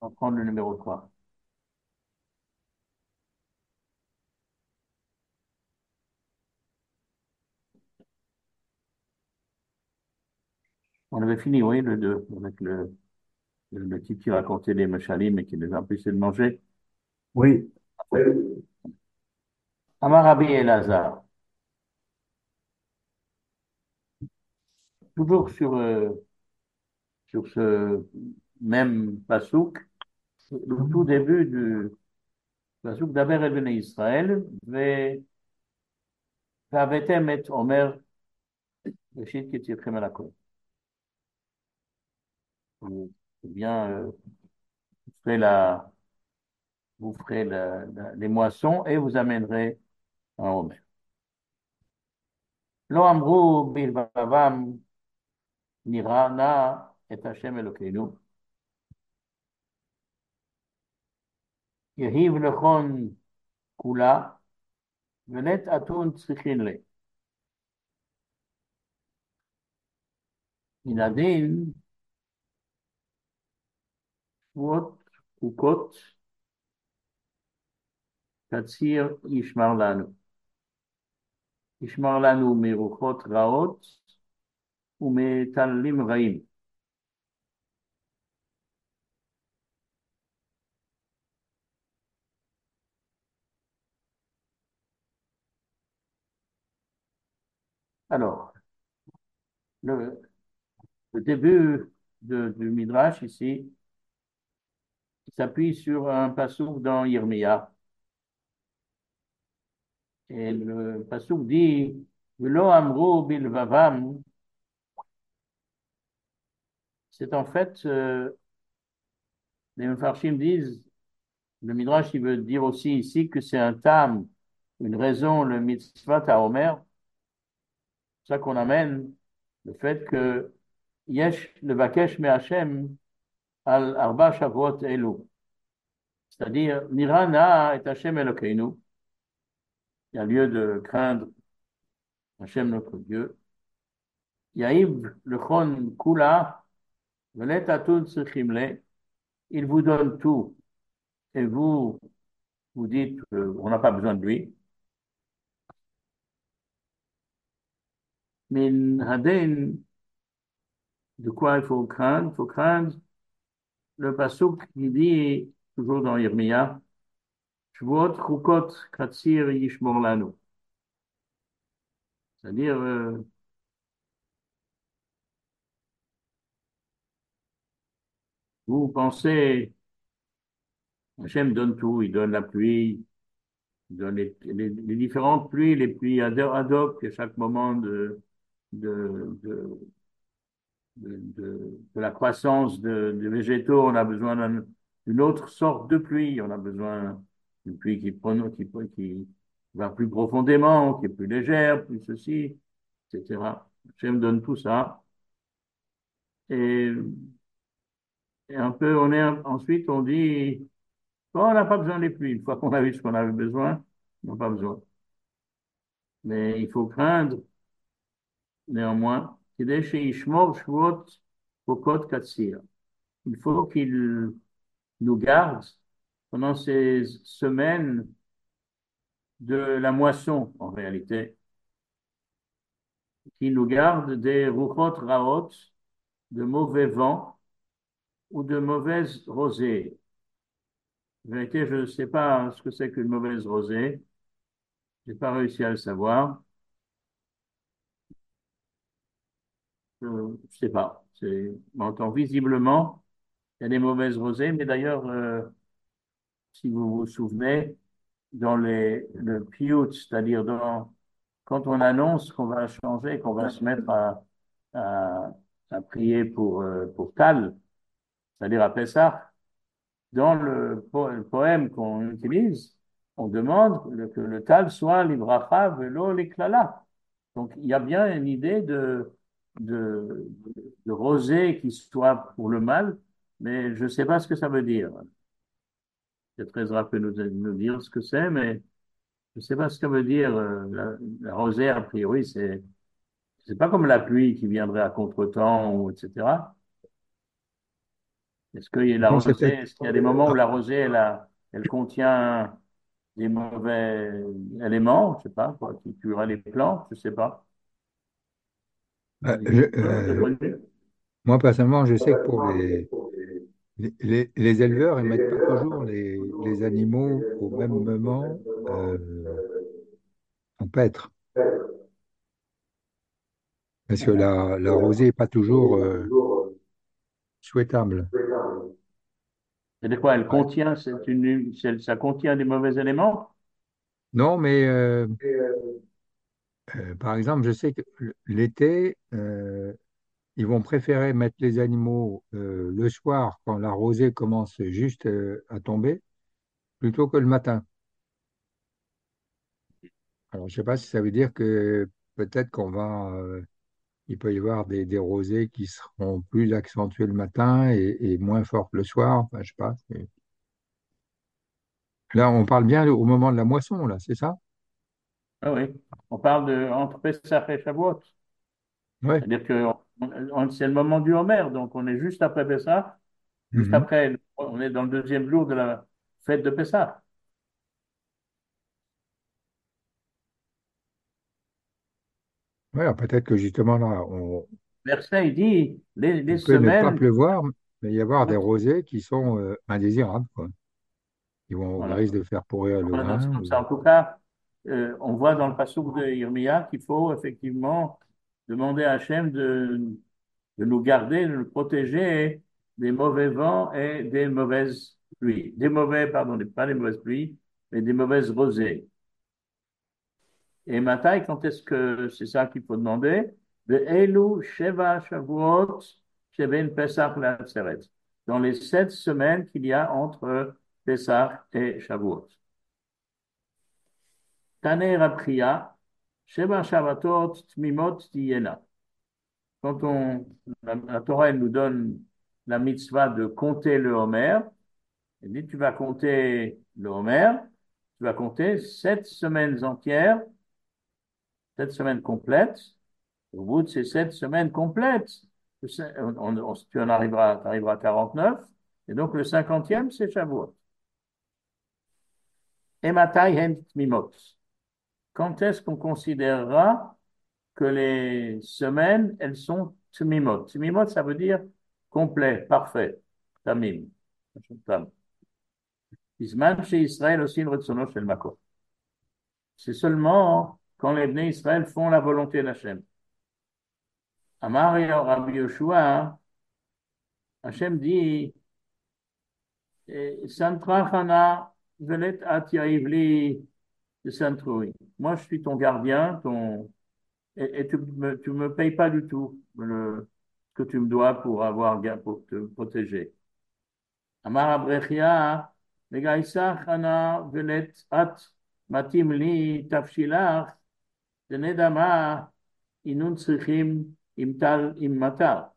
On va prendre le numéro 3. On avait fini, oui, le 2 avec le type qui racontait les machalim et qui les empêchait de manger. Oui. Amar Rabbi Elazar, toujours sur ce même pasouk, le tout début du pasouk d'Aber El Bnei Israël, והבאתם את אומר ראשית כי תלכם על הכל. Eh bien, vous ferez les moissons et vous amènerez un Omer. לא אמרו בלבבם נראה נא את השם אלוקינו, יהיב לכון כולה, ונט אתון צריכין לי. מן הדין, שבועות חוקות, תצהיר ישמר לנו. ישמר לנו מרוחות רעות ומטללים רעים. Alors, le, le début du Midrash ici s'appuie sur un passouk dans Yirmiyah. Et le passouk dit V'lo amru bilvavam, c'est en fait, les Mefarshim disent, le Midrash il veut dire aussi ici que c'est un tam, une raison, le mitzvah à Omer, c'est ça qu'on amène, le fait que Yesh le Vakesh me Hashem al Arba Shavuot Elu, c'est-à-dire Nira Na et Hashem Elokeinu, il y a lieu de craindre Hashem notre Dieu, Yaïb le Chon Kula, Velet Atul Tzrichim, il vous donne tout, et vous dites on n'a pas besoin de lui. Min Hadin, de quoi il faut craindre? Il faut craindre le pasuk qui dit, toujours dans Yirmiyah, Shvuot Chukot Katsir Yishmor Lanu. C'est-à-dire, vous pensez, Hachem donne tout, il donne la pluie, il donne les différentes pluies, les pluies ad hoc à chaque moment de, de, de la croissance de végétaux, on a besoin d'une autre sorte de pluie. On a besoin d'une pluie qui va plus profondément, qui est plus légère, plus ceci, etc. J'aime donne tout ça. Et, et un peu, ensuite, on dit, bon, on n'a pas besoin des pluies. Une fois qu'on a vu ce qu'on avait besoin, on n'a pas besoin. Mais il faut craindre, néanmoins, כדי שישמור שבועות חוקות קציר. Il faut qu'il nous garde pendant ces semaines de la moisson, en réalité, qui nous garde des ruchot raot, de mauvais vents ou de mauvaises rosées. En vérité, je ne sais pas ce que c'est qu'une mauvaise rosée. Je n'ai pas réussi à le savoir. Je ne sais pas. On entend visiblement, il y a des mauvaises rosées, mais d'ailleurs, si vous vous souvenez, dans le piyut, c'est-à-dire quand on annonce qu'on va changer, qu'on va se mettre à, à prier pour Tal, c'est-à-dire à Pessah, dans le poème qu'on utilise, on demande que le Tal soit l'ibracha velo l'iklala. Donc il y a bien une idée de, de rosée qui soit pour le mal, mais je ne sais pas ce que ça veut dire. Peut-être Ezra peut nous dire ce que c'est, mais je ne sais pas ce que ça veut dire. La rosée, a priori, c'est pas comme la pluie qui viendrait à contretemps, ou etc. Est-ce que la Non, c'est rosée, peut-être. est-ce qu'il y a des moments où Ah, la rosée, elle contient des mauvais éléments, je sais pas, quoi, qui tueraient les plantes, je sais pas. euh, Vous je- avez de euh, point de vue? moi, personnellement, je sais que pour les éleveurs, ils mettent pas toujours les animaux au même moment en paître. Parce que la rosée n'est pas toujours souhaitable. C'est de quoi elle Ouais. contient, ça contient des mauvais éléments? Non, mais par exemple, je sais que l'été, ils vont préférer mettre les animaux le soir quand la rosée commence juste à tomber plutôt que le matin. Alors, je ne sais pas si ça veut dire que peut-être il peut y avoir des rosées qui seront plus accentuées le matin et moins fortes le soir. Enfin, je sais pas. Là, on parle bien au moment de la moisson, là, c'est ça? Ah oui, on parle de entre Pessah et Shavuot. Oui. C'est-à-dire que c'est le moment du Homer, donc on est juste après Pessah, juste Mhm. après, on est dans le deuxième jour de la fête de Pessah. Ouais, alors peut-être que justement là, Verset, il dit, les il peut ne pas semaines, pleuvoir, mais y avoir des rosées qui sont indésirables, quoi. Ils vont au voilà. risque de faire pourrir le Voilà, c'est grain. comme ça. En tout cas, on voit dans le passage de Irmia qu'il faut effectivement demander à Hachem de nous garder, de nous protéger des mauvais vents et des mauvaises pluies. Des mauvais, pardon, pas des mauvaises pluies, mais des mauvaises rosées. Et Matai, quand est-ce que c'est ça qu'il faut demander? De Elu Sheva Shavuot Sheben Pesach La'atzeret. Dans les 7 semaines qu'il y a entre Pesach et Shavuot. Taner Apriya, Sheva Shavatot Tmimot Tiyena. Quand la Torah elle nous donne la mitzvah de compter le Homer, elle dit tu vas compter le Homer, tu vas compter 7 semaines entières, 7 semaines complètes. Au bout de ces 7 semaines complètes, tu arriveras à 49, et donc le 50e, c'est Shavuot. Et Matai Hen Tmimot. Quand est-ce qu'on considérera que les semaines, elles sont tmimot. Tmimot, ça veut dire complet, parfait. Tamim. Tam. Bisman chez Israël aussi le retsono chez le Makot. C'est seulement quand les Bnei Israël font la volonté d'Hachem. Amar et Rabbi Yoshua, Hachem dit, Santrachana velet at yaivli de Santroui. Moi, je suis ton gardien, et tu me payes pas du tout ce que tu me dois pour te protéger. Amar Abrechia, Megaisach ana velet at matim li tafshilach, denedama inun tzrichim imtal immatar.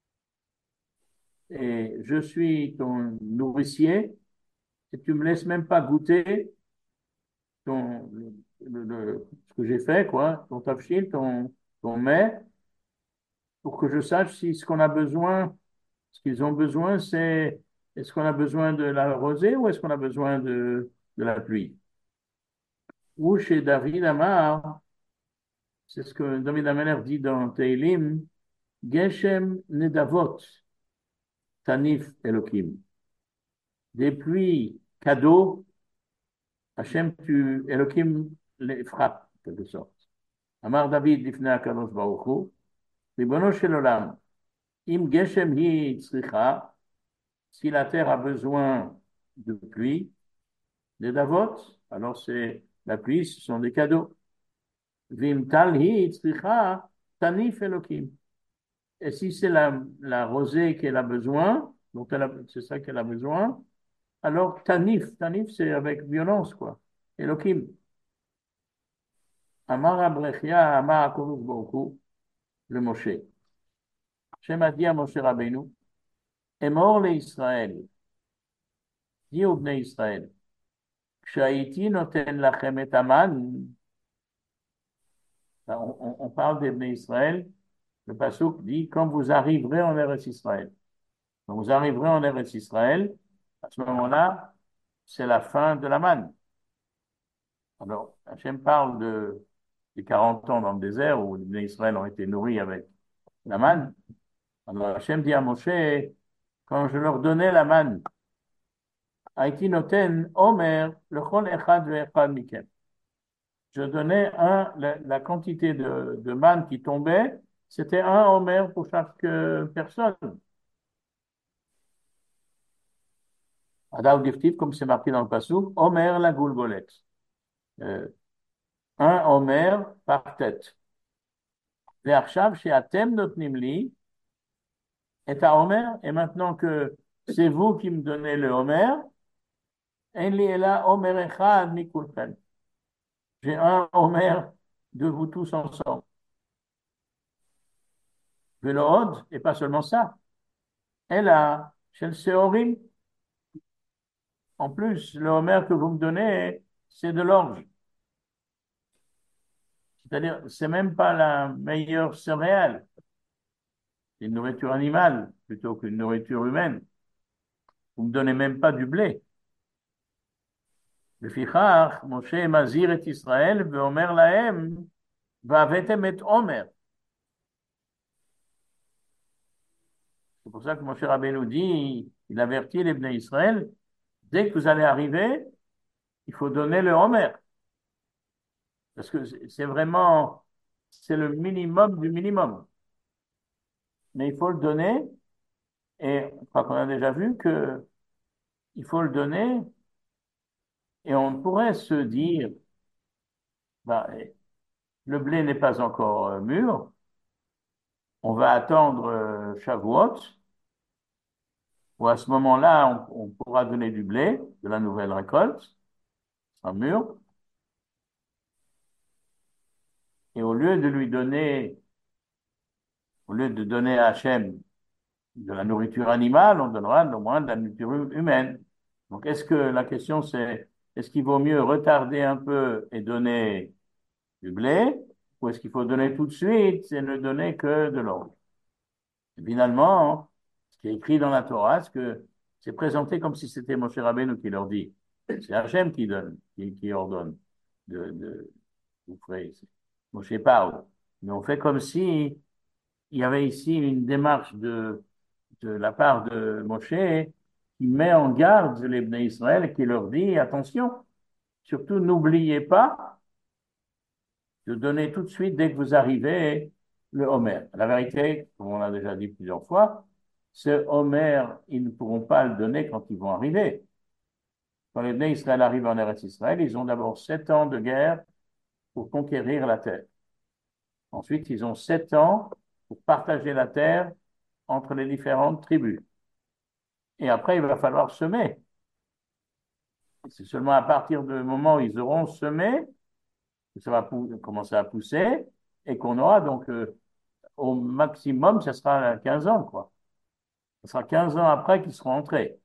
Et je suis ton nourricier, et tu me laisses même pas goûter ton, ce que j'ai fait, quoi, ton tafshil, ton mets, pour que je sache si ce qu'on a besoin, ce qu'ils ont besoin, c'est est-ce qu'on a besoin de la rosée ou est-ce qu'on a besoin de la pluie? Ou chez David Amar, c'est ce que David Ameller dit dans Teilim, Geshem Nedavot, Tanif Elohim. Des pluies cadeaux, Hachem, Elohim les frappe, en quelque sorte. Amar David, Lifnei HaKadosh Baruch Hu, Ribono shel Olam, Im Geshem hi tzricha, si la terre a besoin de pluie, des davot, alors c'est la pluie, ce sont des cadeaux. Vim talhi tzricha, tanif Elohim. Et si c'est la rosée qu'elle a besoin, c'est ça qu'elle a besoin, alors tanif c'est avec violence, quoi. Elohim. Amar Abrechia, Amar Akoruch Baruch le Moshe. Shem a dit à Moshe Rabbeinu, Emor le Israël, dis au Bnei Israël, Kshaïti noten lachem et aman, on parle des Bnei Israël, le Passouk dit, quand vous arriverez en Eretz Israël. Quand vous arriverez en Eretz Israël, à ce moment-là, c'est la fin de la manne. Alors, Hachem parle des 40 ans dans le désert où les Israël ont été nourris avec la manne. Alors, Hachem dit à Moshe, quand je leur donnais la manne, Haïti noten Omer, le chol echad ve'echad mikem. Je donnais la quantité de manne qui tombait, c'était un Omer pour chaque personne. Adav Diftiv, comme c'est marqué dans le Passouk, Omer la goulgolet. Euh, un Omer par tête. Ve'achshav she'atem notnim li et à Omer, et maintenant que c'est vous qui me donnez le Omer, en li ela Omer echad mikulchem. J'ai un Omer de vous tous ensemble. Ve'lo et pas seulement ça. Elle a, chez le Séorim, en plus, le Homer que vous me donnez, c'est de l'orge. C'est-à-dire, c'est même pas la meilleure céréale. C'est une nourriture animale plutôt qu'une nourriture humaine. Vous me donnez même pas du blé. לפיכך, משה מזהיר את ישראל ואומר להם, והבאתם את עומר. C'est pour ça que Moshe Rabbeinu dit, il avertit les Bnei Israël, dès que vous allez arriver, il faut donner le Homer. Parce que c'est vraiment, c'est le minimum du minimum. Mais il faut le donner, et je crois qu'on a déjà vu que il faut le donner, et on pourrait se dire, bah, le blé n'est pas encore mûr, on va attendre Shavuot, où à ce moment-là, on pourra donner du blé, de la nouvelle récolte, en mûr, et au lieu de lui donner, au lieu de donner à Hachem de la nourriture animale, on donnera au moins de la nourriture humaine. Donc, est-ce que la question c'est, est-ce qu'il vaut mieux retarder un peu et donner du blé, ou est-ce qu'il faut donner tout de suite et ne donner que de l'orge? Finalement, ce qui est écrit dans la Torah, c'est que c'est présenté comme si c'était Moshe Rabbeinu qui leur dit. C'est Hachem qui donne, qui ordonne de vous ferez. Moshe parle. Mais on fait comme si il y avait ici une démarche de la part de Moshe qui met en garde les Bnei Israël et qui leur dit, attention, surtout n'oubliez pas de donner tout de suite, dès que vous arrivez, le Homer. La vérité, comme on l'a déjà dit plusieurs fois, ce Homer, ils ne pourront pas le donner quand ils vont arriver. Quand les Bnei Israël arrivent en Eretz Israël, ils ont d'abord 7 ans de guerre pour conquérir la terre. Ensuite, ils ont 7 ans pour partager la terre entre les différentes tribus. Et après, il va falloir semer. C'est seulement à partir du moment où ils auront semé que ça va commencer à pousser et qu'on aura donc au maximum, ça sera 15 ans, quoi. Ça sera 15 ans après qu'ils seront entrés.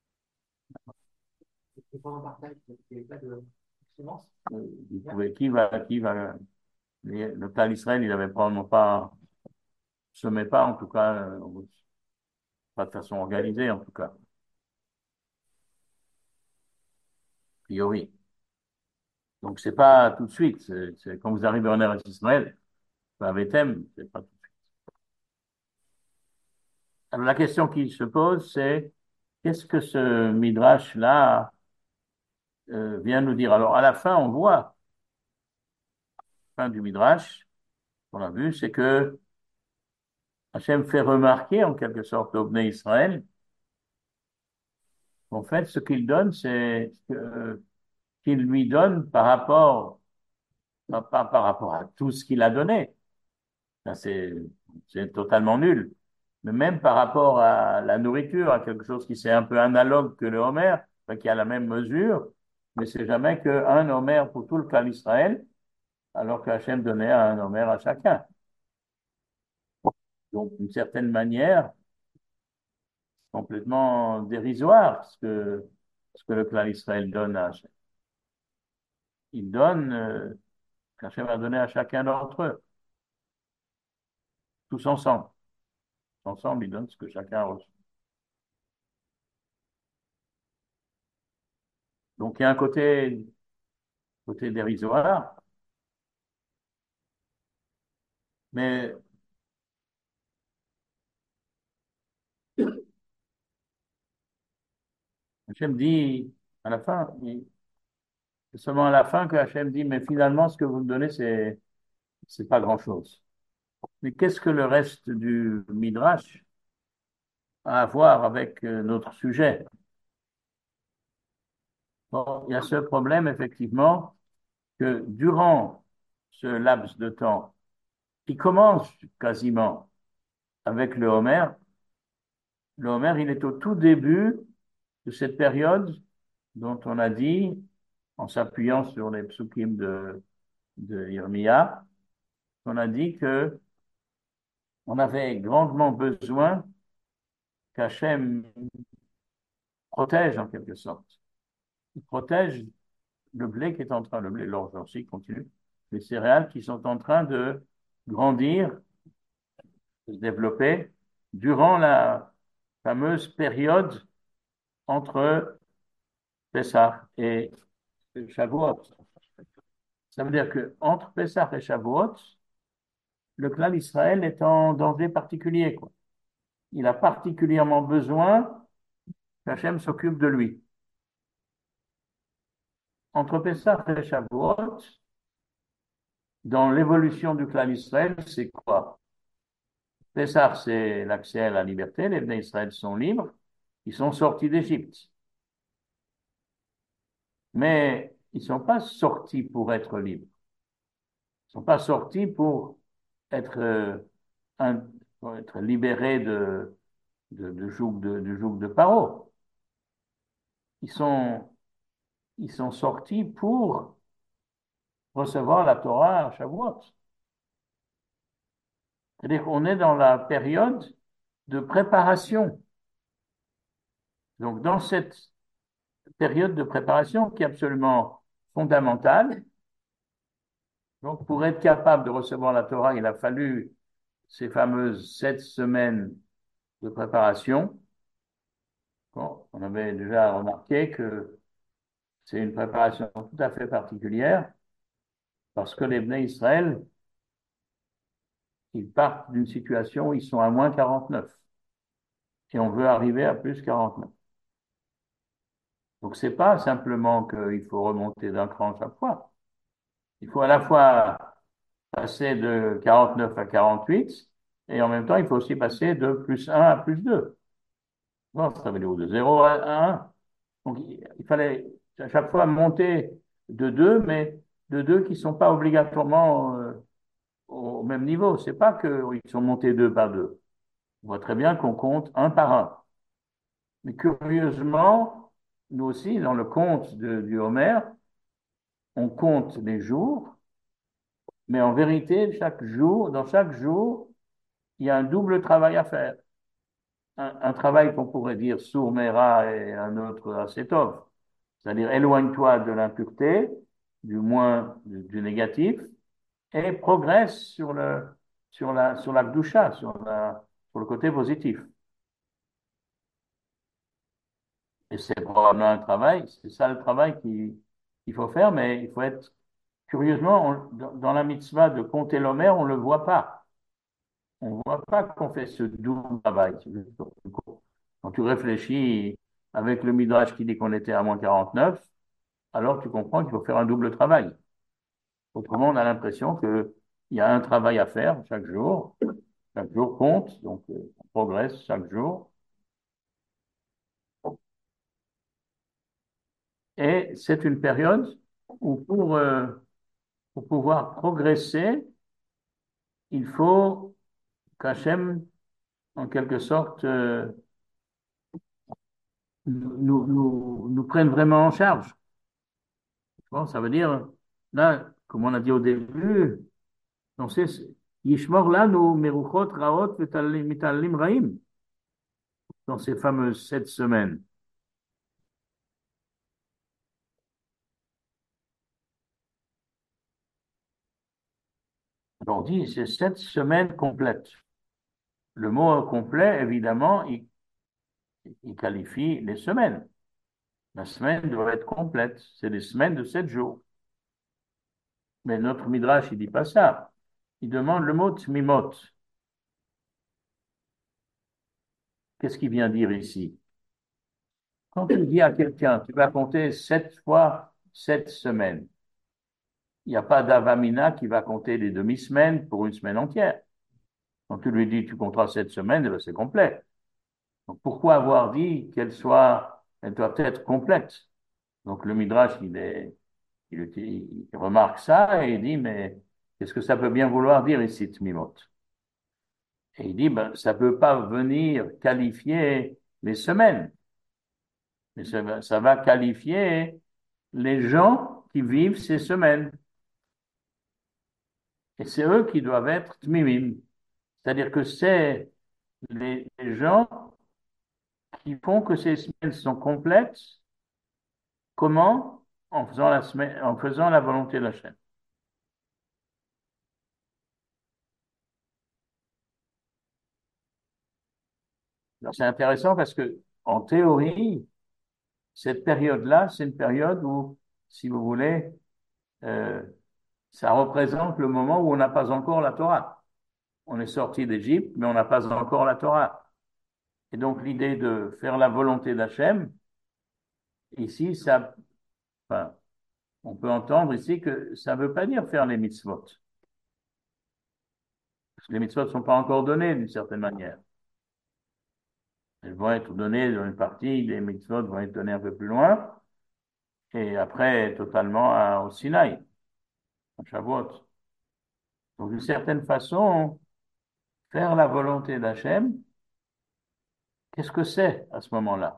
Et pendant le partage, il n'y avait pas de semence. Qui va, le clan d'Israël, il n'avait probablement pas, semé pas, en tout cas, pas de façon organisée, en tout cas, a priori. Donc, c'est pas tout de suite. C'est quand vous arrivez en Eretz Israël, avec thème, c'est pas tout de suite. Alors, la question qui se pose, c'est qu'est-ce que ce Midrash-là vient nous dire? Alors, à la fin, on voit, fin du Midrash, qu'on a vu, c'est que Hachem fait remarquer, en quelque sorte, au Bnei Israël, qu'en fait, ce qu'il donne, c'est ce qu'il lui donne par rapport, pas par rapport à tout ce qu'il a donné. Ça, c'est totalement nul. Mais même par rapport à la nourriture, à quelque chose qui c'est un peu analogue que le Homer, enfin, qui a la même mesure, mais c'est jamais qu'un Homer pour tout le clan d'Israël, alors qu'Hachem donnait un Homer à chacun. Donc, d'une certaine manière, complètement dérisoire ce que le clan d'Israël donne à Hachem. Il donne qu'Hachem a donné à chacun d'entre eux, tous ensemble. Ensemble, ils donnent ce que chacun a reçu. Donc il y a un côté dérisoire, mais Hachem dit à la fin, c'est seulement à la fin que Hachem dit, mais finalement, ce que vous me donnez, c'est pas grand-chose. Mais qu'est-ce que le reste du Midrash a à voir avec notre sujet? Bon, il y a ce problème, effectivement, que durant ce laps de temps, qui commence quasiment avec le Homer, il est au tout début de cette période dont on a dit, en s'appuyant sur les psukim de Irmia, on a dit que on avait grandement besoin qu'Hachem protège en quelque sorte. Il protège le blé qui est en train, le blé, l'orge aussi continue, les céréales qui sont en train de grandir, de se développer durant la fameuse période entre Pessah et Shavuot. Ça veut dire que entre Pessah et Shavuot, le clan d'Israël est en danger particulier, quoi. Il a particulièrement besoin qu'Hachem s'occupe de lui. Entre Pessah et Shavuot, dans l'évolution du clan d'Israël, c'est quoi? Pessah, c'est l'accès à la liberté. Les Bnei Israël sont libres. Ils sont sortis d'Égypte. Mais ils ne sont pas sortis pour être libres. Ils ne sont pas sortis être, euh, pour être libérés du joug de Paro. Ils sont, ils sont sortis pour recevoir la Torah à Shavuot. C'est-à-dire qu'on est dans la période de préparation. Donc, dans cette période de préparation qui est absolument fondamentale, donc pour être capable de recevoir la Torah, il a fallu ces fameuses 7 semaines de préparation. Bon, on avait déjà remarqué que c'est une préparation tout à fait particulière parce que les Bnei Israël, ils partent d'une situation où ils sont à moins 49 et on veut arriver à plus 49. Donc, c'est pas simplement qu'il faut remonter d'un cran chaque fois. Il faut à la fois passer de 49 à 48 et en même temps, il faut aussi passer de +1 à +2. Bon, ça veut dire de 0 à 1. Donc, il fallait à chaque fois monter de 2, mais de 2 qui ne sont pas obligatoirement au même niveau. C'est pas qu'ils sont montés 2 par 2. On voit très bien qu'on compte un par un. Mais curieusement, nous aussi, dans le compte du Homer, on compte les jours, mais en vérité, dans chaque jour, il y a un double travail à faire. Un travail qu'on pourrait dire sourmera et un autre acétov. C'est-à-dire éloigne-toi de l'impureté, du moins du négatif, et progresse sur la gdusha, sur le côté positif. Et c'est probablement un travail, c'est ça le travail qu'il faut faire, mais il faut être, curieusement, dans la mitzvah de compter l'Omer, on ne le voit pas. On ne voit pas qu'on fait ce double travail. Quand tu réfléchis avec le Midrash qui dit qu'on était à moins 49, alors tu comprends qu'il faut faire un double travail. Autrement, on a l'impression qu'il y a un travail à faire chaque jour. Chaque jour compte, donc on progresse chaque jour. Et c'est une période où pour pouvoir progresser, il faut qu'Hachem, en quelque sorte, nous prenne vraiment en charge. Bon, ça veut dire, là, comme on a dit au début, on sait, Yishmor lanu meruchot raot mitalim raim, dans ces fameuses 7 semaines. Alors, on dit, c'est 7 semaines complètes. Le mot complet, évidemment, il qualifie les semaines. La semaine doit être complète. C'est des semaines de 7 jours. Mais notre Midrash, il dit pas ça. Il demande le mot tmimot. Qu'est-ce qu'il vient dire ici? Quand tu dis à quelqu'un, tu vas compter 7 fois 7 semaines, il n'y a pas d'avamina qui va compter les demi-semaines pour une semaine entière. Quand tu lui dis, tu compteras 7 semaines, eh ben, c'est complet. Donc, pourquoi avoir dit elle doit être complète? Donc, le Midrash, il remarque ça et il dit, mais qu'est-ce que ça peut bien vouloir dire ici, Tmimot? Et il dit, ben, ça ne peut pas venir qualifier les semaines, mais ça va qualifier les gens qui vivent ces semaines. Et c'est eux qui doivent être Tmimim. C'est-à-dire que c'est les gens qui font que ces semaines sont complètes. Comment? En faisant la volonté de Hachem. Alors, c'est intéressant parce que, en théorie, cette période-là, c'est une période où, si vous voulez, euh, ça représente le moment où on n'a pas encore la Torah. On est sorti d'Égypte, mais on n'a pas encore la Torah. Et donc, l'idée de faire la volonté d'Hachem, ici, enfin, on peut entendre ici que ça ne veut pas dire faire les mitzvot. Parce que les mitzvot ne sont pas encore données d'une certaine manière. Elles vont être données dans une partie, les mitzvot vont être données un peu plus loin, et après, totalement au Sinaï, à Shavuot. Donc, d'une certaine façon, faire la volonté d'Hachem, qu'est-ce que c'est à ce moment-là?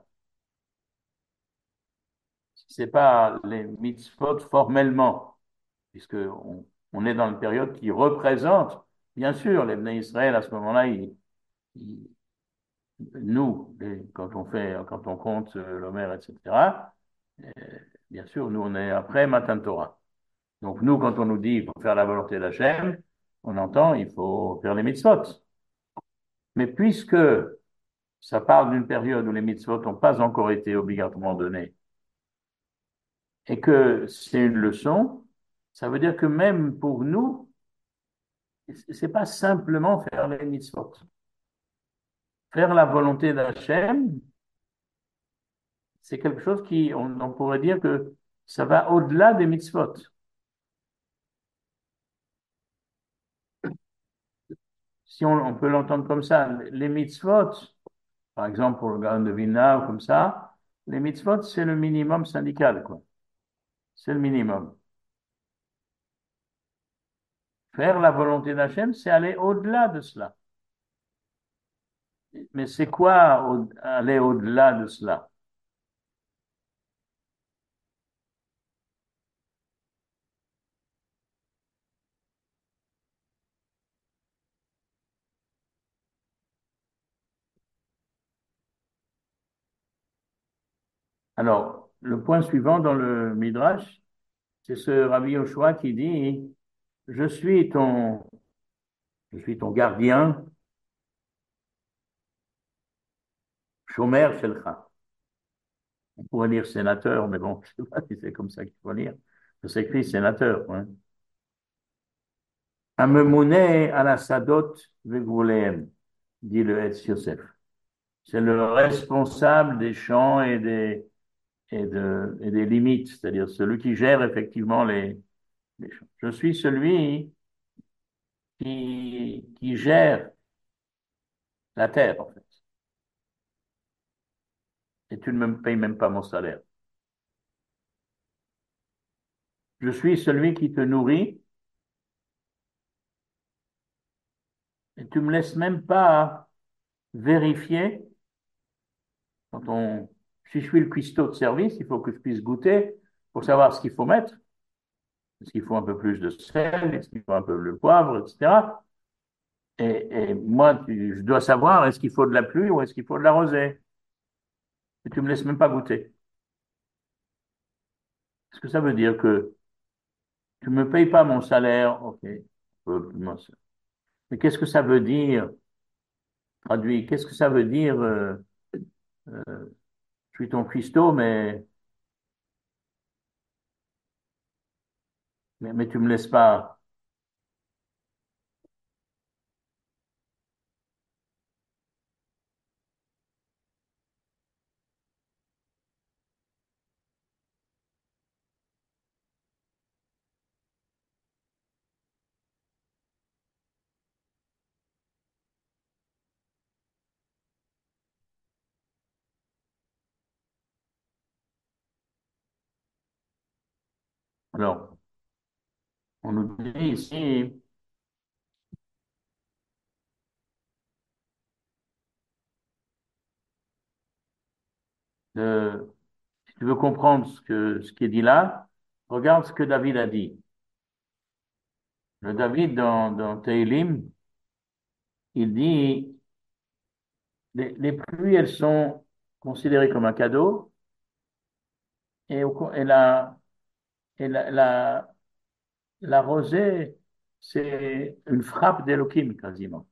C'est pas les mitzvot formellement, puisque on est dans une période qui représente, bien sûr, les Bnei Israël à ce moment-là, ils- nous, quand on compte l'Omer, etc., euh, bien sûr, nous, on est après Matan Torah. Donc, nous, quand on nous dit qu'il faut faire la volonté d'Hachem, on entend il faut faire les mitzvot. Mais puisque ça parle d'une période où les mitzvot n'ont pas encore été obligatoirement donnés et que c'est une leçon, ça veut dire que même pour nous, c'est pas simplement faire les mitzvot. Faire la volonté d'Hachem, c'est quelque chose on pourrait dire que ça va au-delà des mitzvot. Si on peut l'entendre comme ça, les mitzvot, par exemple pour le Gaon de Vilna ou comme ça, les mitzvot, c'est le minimum syndical, quoi. C'est le minimum. Faire la volonté d'Hachem, c'est aller au-delà de cela. Mais c'est quoi aller au-delà de cela? Alors, le point suivant dans le Midrash, c'est ce Rabbi Yoshua qui dit, je suis ton, je suis ton gardien, Shomer Shelcha. On pourrait lire sénateur, mais bon, je ne sais pas si c'est comme ça qu'il faut lire. Ça s'écrit sénateur, hein. Amemouné à la Sadot Vegvoleem, dit le Hetz Yosef. C'est le responsable des champs et des limites, c'est-à-dire celui qui gère effectivement les champs. Je suis celui qui gère la terre, en fait. Et tu ne me payes même pas mon salaire. Je suis celui qui te nourrit et tu me laisses même pas vérifier quand si je suis le cuistot de service, il faut que je puisse goûter pour savoir ce qu'il faut mettre. Est-ce qu'il faut un peu plus de sel? Est-ce qu'il faut un peu de poivre, etc. Et moi, je dois savoir est-ce qu'il faut de la pluie ou est-ce qu'il faut de la rosée. Et tu me laisses même pas goûter. Est-ce que ça veut dire que tu me payes pas mon salaire? Ok. Mais qu'est-ce que ça veut dire, traduit, qu'est-ce que ça veut dire, je suis ton cuistot, mais mais tu me laisses pas. Alors, on nous dit ici, si tu veux comprendre ce qui est dit là, regarde ce que David a dit. Le David, dans Tehillim, il dit, les pluies, elles sont considérées comme un cadeau, et la rosée, c'est une frappe d'Elohim, quasiment.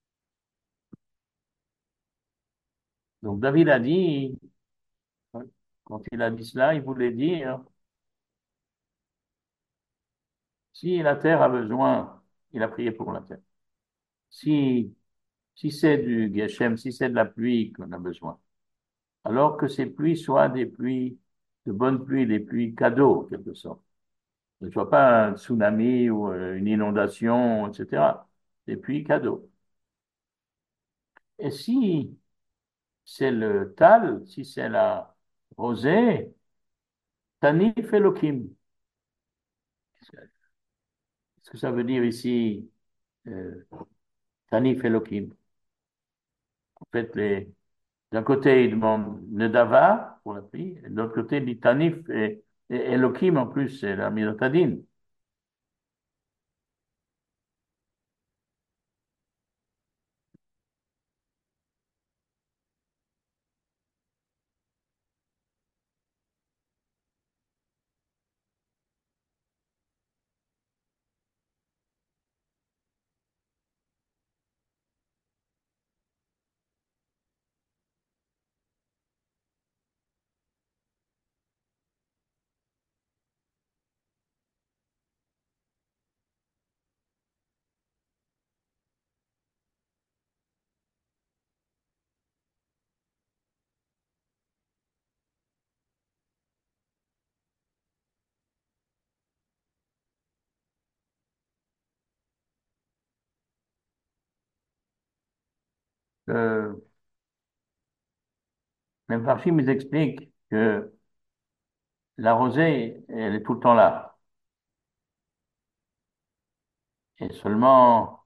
Donc David a dit, quand il a dit cela, il voulait dire, si la terre a besoin, il a prié pour la terre. Si, si c'est du Geshem, si c'est de la pluie qu'on a besoin, alors que ces pluies soient des pluies, de bonnes pluies, des pluies cadeaux, en quelque sorte. Ne soit pas un tsunami ou une inondation, etc. Des pluies cadeaux. Et si c'est le tal, si c'est la rosée, Tanif Elohim. Qu'est-ce que ça veut dire ici, euh, Tanif Elohim? En fait, d'un côté, il demande Nedava pour la pluie, et de l'autre côté, il dit Tanif et Elohim en plus, c'est la Midatadine. Euh, les Parchim, ils expliquent que la rosée, elle est tout le temps là. Et seulement,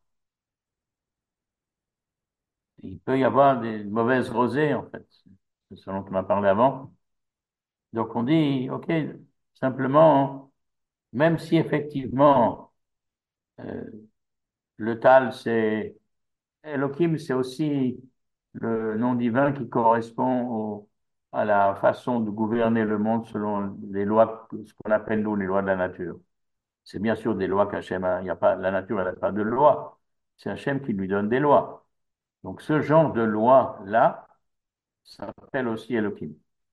il peut y avoir des mauvaises rosées, en fait. C'est ce dont on a parlé avant. Donc, on dit, OK, simplement, même si effectivement, euh, le tal, c'est Elohim, c'est aussi le nom divin qui correspond à la façon de gouverner le monde selon les lois, ce qu'on appelle nous les lois de la nature. C'est bien sûr des lois qu'Hachem a, il y a pas, la nature, elle n'a pas de loi. C'est Hachem qui lui donne des lois. Donc, ce genre de loi-là, ça s'appelle aussi Elohim.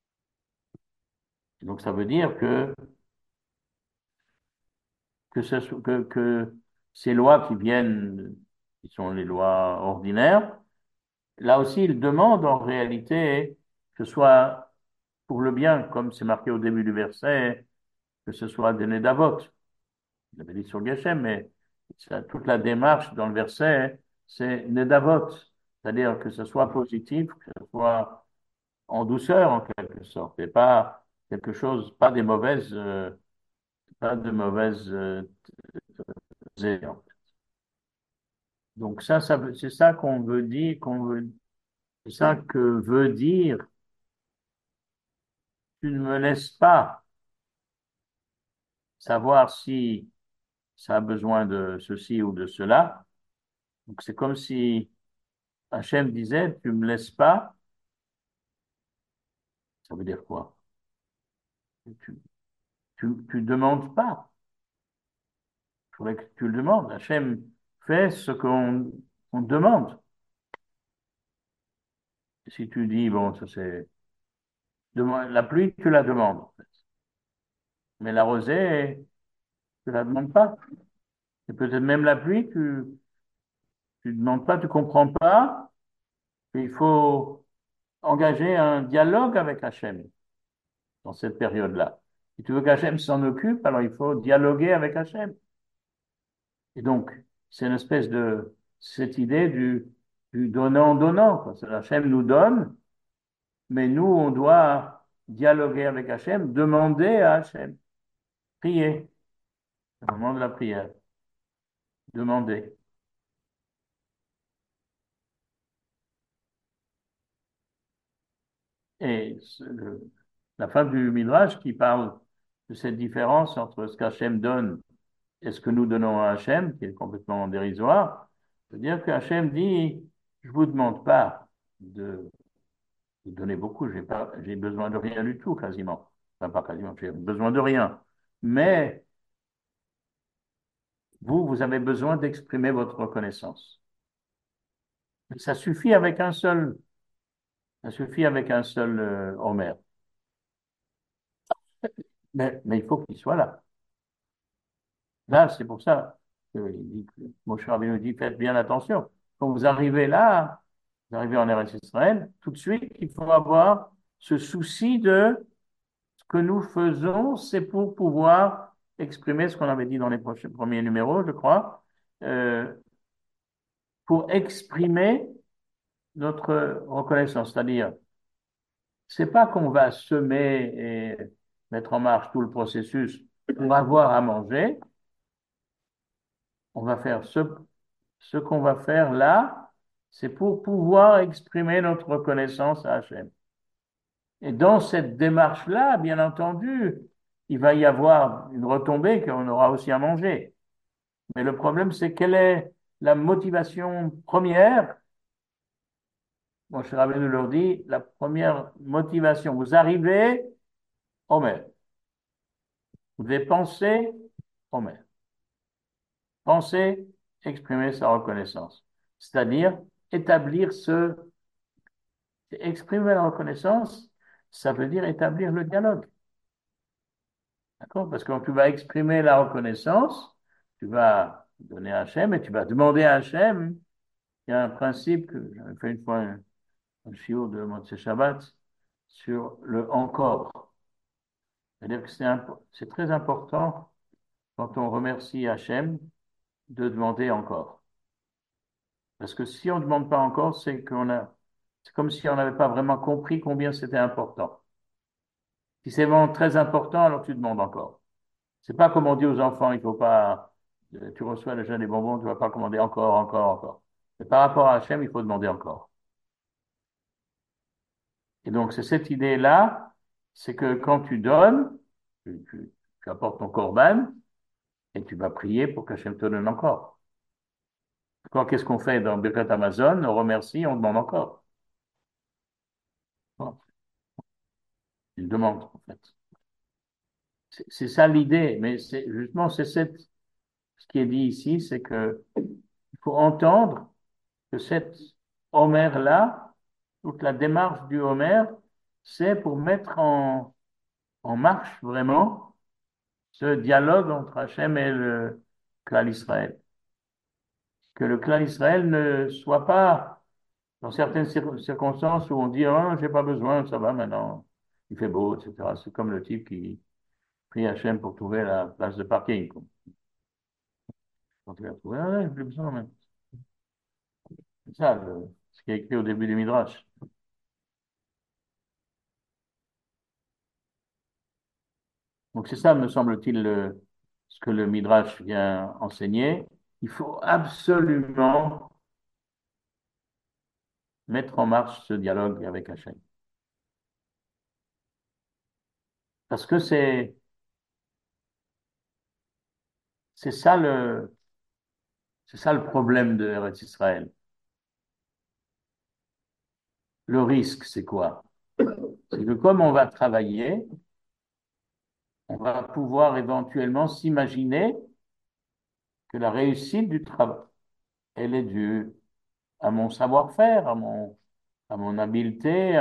Donc, ça veut dire que ces lois qui viennent, qui sont les lois ordinaires, là aussi, il demande en réalité que ce soit pour le bien, comme c'est marqué au début du verset, que ce soit des Nedavot. Il avait dit sur Geshem, mais toute la démarche dans le verset, c'est Nedavot. C'est-à-dire que ce soit positif, que ce soit en douceur en quelque sorte, et pas quelque chose, pas de mauvaises erreurs. Donc c'est ça qu'on veut dire, c'est ça que veut dire, tu ne me laisses pas savoir si ça a besoin de ceci ou de cela. Donc c'est comme si Hachem disait, tu me laisses pas, ça veut dire quoi? Tu, tu demandes pas. Il faudrait que tu le demandes. Hachem fait ce qu'on demande. Si tu dis, bon, ça c'est, la pluie, tu la demandes, en fait. Mais la rosée, Tu la demandes pas. Et peut-être même la pluie, tu demandes pas, tu comprends pas. Il faut engager un dialogue avec Hachem dans cette période-là. Si tu veux qu'Hachem s'en occupe, alors il faut dialoguer avec Hachem. Et donc, c'est une espèce de cette idée du donnant-donnant, quoi. C'est Hachem nous donne, mais nous, on doit dialoguer avec Hachem, demander à Hachem, prier. C'est le moment de la prière, demander. Et la fin du Midrash qui parle de cette différence entre ce qu'Hachem donne et ce que nous donnons à Hachem, qui est complètement dérisoire, c'est-à-dire que Hachem dit, je vous demande pas de donner beaucoup, j'ai besoin de rien du tout, quasiment. Enfin, pas quasiment, j'ai besoin de rien. Mais vous avez besoin d'exprimer votre reconnaissance. Ça suffit avec un seul, ça suffit avec un seul Homer. Mais il faut qu'il soit là. Là, c'est pour ça que Moshe Rabbeinu dit, faites bien attention. Quand vous arrivez là, vous arrivez en Eretz Israël, tout de suite, il faut avoir ce souci de ce que nous faisons, c'est pour pouvoir exprimer ce qu'on avait dit dans les premiers numéros, je crois, euh, pour exprimer notre reconnaissance. C'est-à-dire, c'est pas qu'on va semer et mettre en marche tout le processus pour avoir à manger. On va faire ce qu'on va faire là, c'est pour pouvoir exprimer notre reconnaissance à Hachem. Et dans cette démarche-là, bien entendu, il va y avoir une retombée qu'on aura aussi à manger. Mais le problème, c'est quelle est la motivation première? Mon cher Rabbeinu leur dit, la première motivation, vous arrivez, Omer. Vous devez penser, Omer. Penser, exprimer sa reconnaissance. C'est-à-dire établir exprimer la reconnaissance, ça veut dire établir le dialogue. D'accord? Parce que quand tu vas exprimer la reconnaissance, tu vas donner à Hachem et tu vas demander à Hachem. Il y a un principe que j'avais fait une fois un shiur de Motzei Shabbat sur le encore. C'est-à-dire que c'est très important quand on remercie Hachem de demander encore. Parce que si on ne demande pas encore, c'est comme si on n'avait pas vraiment compris combien c'était important. Si c'est vraiment très important, alors tu demandes encore. C'est pas comme on dit aux enfants, il faut pas, tu reçois déjà des bonbons, tu vas pas commander encore, encore, encore. Mais par rapport à Hachem, il faut demander encore. Et donc, c'est cette idée-là, c'est que quand tu donnes, tu apportes ton korban et tu vas prier pour qu'Hachem te donne encore. Qu'est-ce qu'on fait dans Birkat Amazon? On remercie, on demande encore. Bon, il demande, en fait. C'est ça l'idée, mais justement, ce qui est dit ici, c'est que il faut entendre que cet Homer-là, toute la démarche du Homer, c'est pour mettre en marche vraiment ce dialogue entre Hachem et le clan Israël. Que le clan Israël ne soit pas dans certaines circonstances où on dit ah, j'ai pas besoin, ça va maintenant, il fait beau, etc. C'est comme le type qui prie Hachem pour trouver la place de parking, quoi. Quand il a trouvé, ah, j'ai plus besoin même. C'est ça, ce qui est écrit au début du Midrash. Donc c'est ça, me semble-t-il, ce que le Midrash vient enseigner. Il faut absolument mettre en marche ce dialogue avec Hachem. Parce que c'est ça c'est ça le problème de Eretz Israël. Le risque, c'est quoi? C'est que comme on va travailler, on va pouvoir éventuellement s'imaginer que la réussite du travail, elle est due à mon savoir-faire, à mon habileté,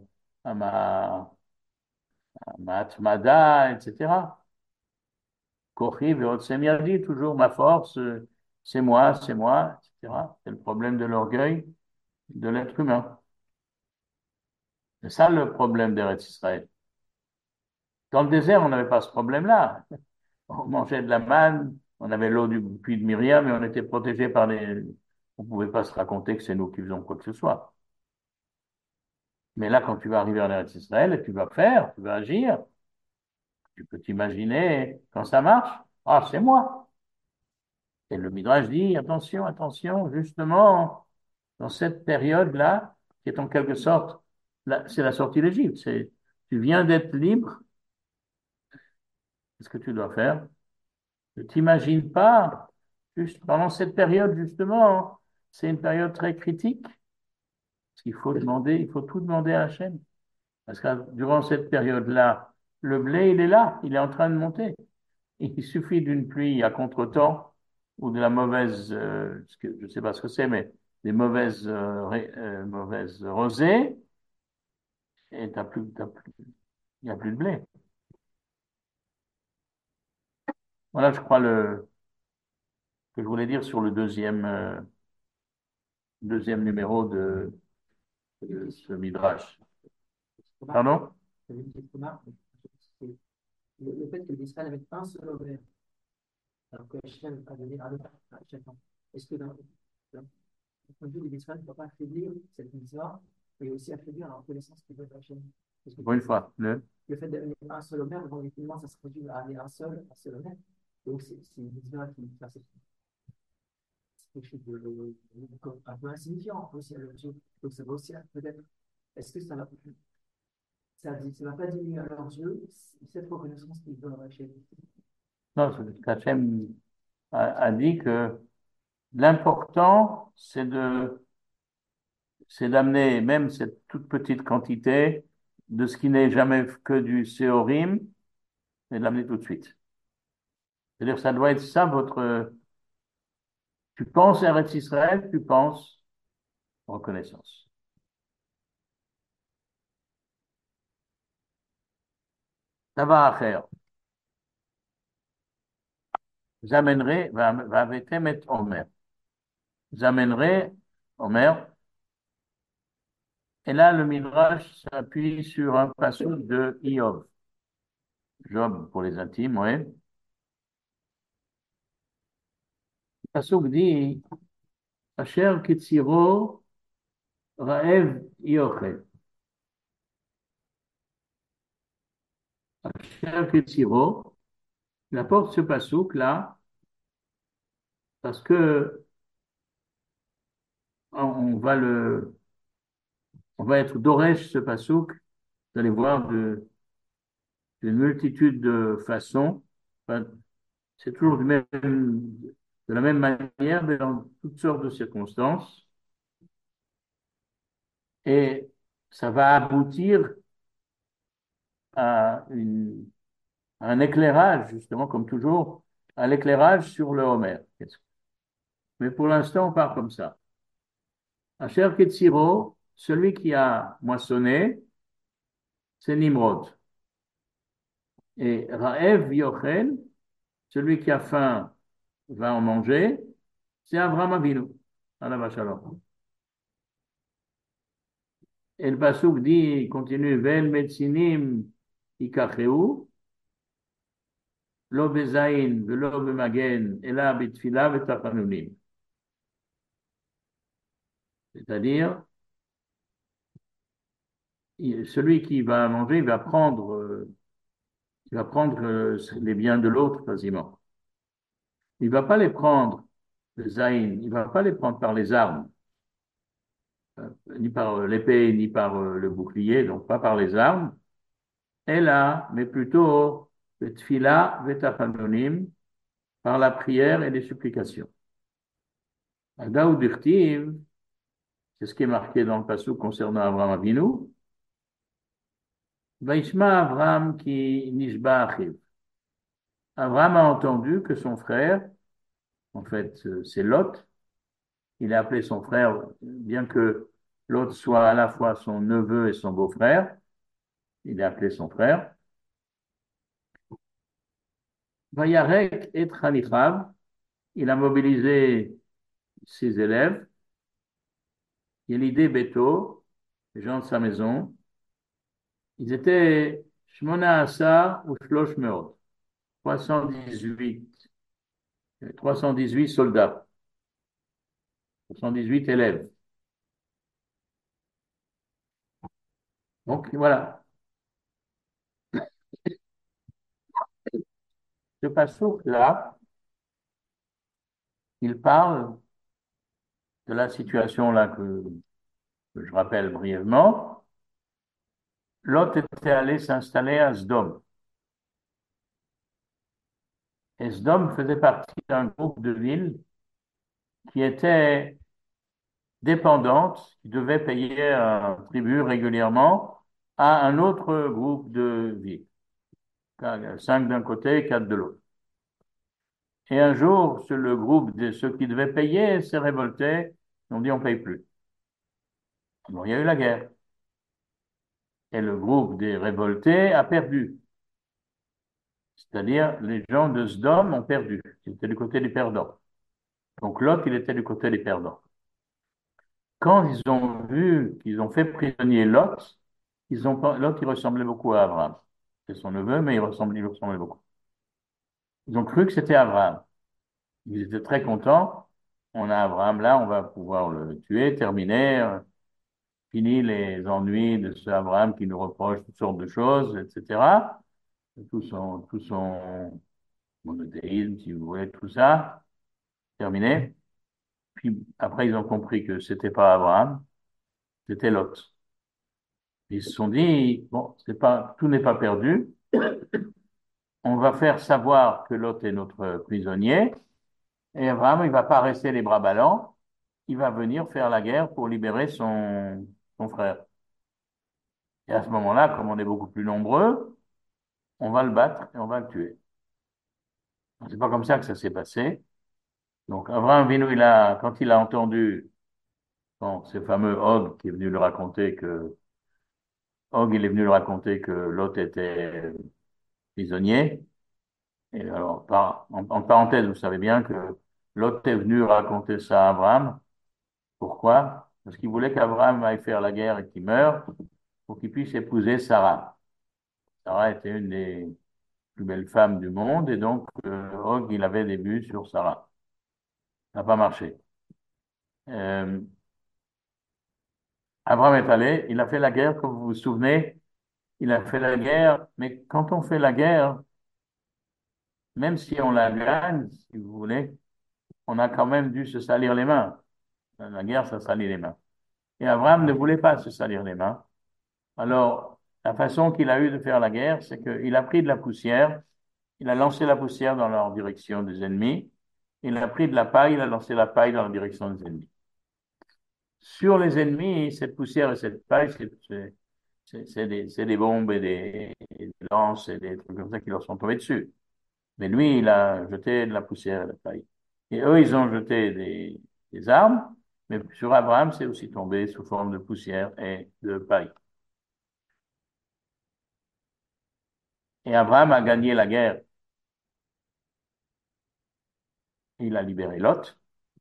à ma atmada, etc. Kochi ve'otsem yadi, toujours ma force, c'est moi, etc. C'est le problème de l'orgueil de l'être humain. C'est ça le problème d'Eretz Israël. Dans le désert, on n'avait pas ce problème-là. On mangeait de la manne, on avait l'eau du puits de Myriam, et on était protégé par les... On ne pouvait pas se raconter que c'est nous qui faisons quoi que ce soit. Mais là, quand tu vas arriver en Eretz Israël, tu vas faire, tu vas agir, tu peux t'imaginer quand ça marche. Ah, c'est moi. Et le Midrash dit, attention, attention, justement, dans cette période-là, qui est en quelque sorte, c'est la sortie d'Égypte. Tu viens d'être libre. Qu'est-ce que tu dois faire? Ne t'imagine pas, juste pendant cette période, justement, c'est une période très critique. Parce qu'il faut demander, il faut tout demander à Hachem. Parce que durant cette période-là, le blé, il est là, il est en train de monter. Il suffit d'une pluie à contre-temps ou de la mauvaise, je ne sais pas ce que c'est, mais des mauvaises rosées, et il n'y a plus de blé. Voilà, je crois, que je voulais dire sur le deuxième numéro de ce Midrash. Pardon? J'avais une petite remarque. C'est le fait que l'Israël avait un seul horaire, alors que Hachem a donné un autre à chacun. Est-ce que d'un point de vue de l'Israël ne peut pas affaiblir cette mitzvah et aussi affaiblir la reconnaissance qu'il veut de Hachem? Parce que Pour une fois, le fait d'avoir un seul horaire, donc effectivement, ça se réduit à aller un seul horaire. Donc c'est une mitzvah qui enfin, c'est quelque chose un peu insignifiant aussi à leurs yeux. Donc ça va aussi peut-être. Est-ce que ça ne va pas diminuer à leurs yeux cette reconnaissance qu'ils donnent à Hachem? non, Hachem a dit que l'important, c'est d'amener même cette toute petite quantité de ce qui n'est jamais que du séorim, et de l'amener tout de suite. C'est-à-dire, ça doit être ça tu penses à Eretz Israël, tu penses reconnaissance. Ça va à faire. J'amènerai, va mettre Omer. J'amènerai Omer. Et là, le Midrash s'appuie sur un passage de Iov. Job pour les intimes, oui. Le passage dit, Asher Kitsiro Raev Yochel. Asher Kitsiro, il apporte ce passouk là parce que on va être d'Oresh ce passouk. Vous allez voir d'une multitude de façons. Enfin, c'est toujours de la même manière, mais dans toutes sortes de circonstances. Et ça va aboutir à un éclairage, justement, comme toujours, à l'éclairage sur le Homer. Mais pour l'instant, on part comme ça. Asher Ketsiro, celui qui a moissonné, c'est Nimrod. Et Raev Yochel, celui qui a faim va en manger, c'est Avraham Avinu. Allah Shalom. Et le Pasuk dit, il continue, Vel Metsinim Ikacheu, Lo Bezain, Velo Bemagen, Ela Bitfila Vetachanunim. C'est-à-dire, celui qui va manger, il va prendre les biens de l'autre quasiment. Il va pas les prendre, le zaïn, il va pas les prendre par les armes, ni par l'épée, ni par le bouclier, donc pas par les armes. Et là, mais plutôt, le tfila vetachanonim, par la prière et les supplications. Daoud dirtiv, c'est ce qui est marqué dans le passage concernant Abraham Avinu. Vaishma Abraham qui nishba achiv. Abraham a entendu que son frère, en fait, c'est Lot, il a appelé son frère, bien que Lot soit à la fois son neveu et son beau-frère, il a appelé son frère. Vayarek et Khalifav, il a mobilisé ses élèves, Yelidé Beto, les gens de sa maison. Ils étaient Shmona Asa ou Shlosh Meot, 318, 318 soldats, 318 élèves. Donc voilà, ce passouk-là, il parle de la situation là que je rappelle brièvement. Lot était allé s'installer à Sdom. Et Sdom faisait partie d'un groupe de villes qui était dépendante, qui devait payer un tribut régulièrement à un autre groupe de villes. 5 d'un côté, 4 de l'autre. Et un jour, le groupe de ceux qui devaient payer s'est révolté. Ils ont dit on ne paye plus. Alors, il y a eu la guerre. Et le groupe des révoltés a perdu. C'est-à-dire, les gens de Sdom ont perdu. Ils étaient du côté des perdants. Donc, Lot, il était du côté des perdants. Quand ils ont vu qu'ils ont fait prisonnier Lot, Lot, il ressemblait beaucoup à Abraham. C'est son neveu, mais il lui ressemblait beaucoup. Ils ont cru que c'était Abraham. Ils étaient très contents. On a Abraham là, on va pouvoir le tuer, terminer, fini les ennuis de ce Abraham qui nous reproche toutes sortes de choses, etc. Tout son monothéisme, si vous voulez, tout ça, terminé. Puis après, ils ont compris que c'était pas Abraham, c'était Lot. Ils se sont dit, bon, tout n'est pas perdu. On va faire savoir que Lot est notre prisonnier. Et Abraham, il va pas rester les bras ballants. Il va venir faire la guerre pour libérer son frère. Et à ce moment-là, comme on est beaucoup plus nombreux, on va le battre et on va le tuer. C'est pas comme ça que ça s'est passé. Donc, Abraham Avinu, quand il a entendu, bon, ce fameux Og qui est venu lui raconter Og, il est venu lui raconter que Lot était prisonnier. Et alors, en parenthèse, vous savez bien que Lot est venu raconter ça à Abraham. Pourquoi? Parce qu'il voulait qu'Abraham aille faire la guerre et qu'il meure pour qu'il puisse épouser Sarah. Sarah était une des plus belles femmes du monde et donc Og, il avait des vues sur Sarah. Ça n'a pas marché. Euh, Abraham est allé, il a fait la guerre, comme vous vous souvenez, il a fait la guerre, mais quand on fait la guerre, même si on la gagne, si vous voulez, on a quand même dû se salir les mains. La guerre, ça salit les mains. Et Abraham ne voulait pas se salir les mains. Alors, la façon qu'il a eu de faire la guerre, c'est qu'il a pris de la poussière, il a lancé la poussière dans la direction des ennemis, il a pris de la paille, il a lancé la paille dans la direction des ennemis. Sur les ennemis, cette poussière et cette paille, c'est des bombes et des lances et des trucs comme ça qui leur sont tombés dessus. Mais lui, il a jeté de la poussière et de la paille. Et eux, ils ont jeté des armes, mais sur Abraham, c'est aussi tombé sous forme de poussière et de paille. Et Abraham a gagné la guerre. Il a libéré Lot.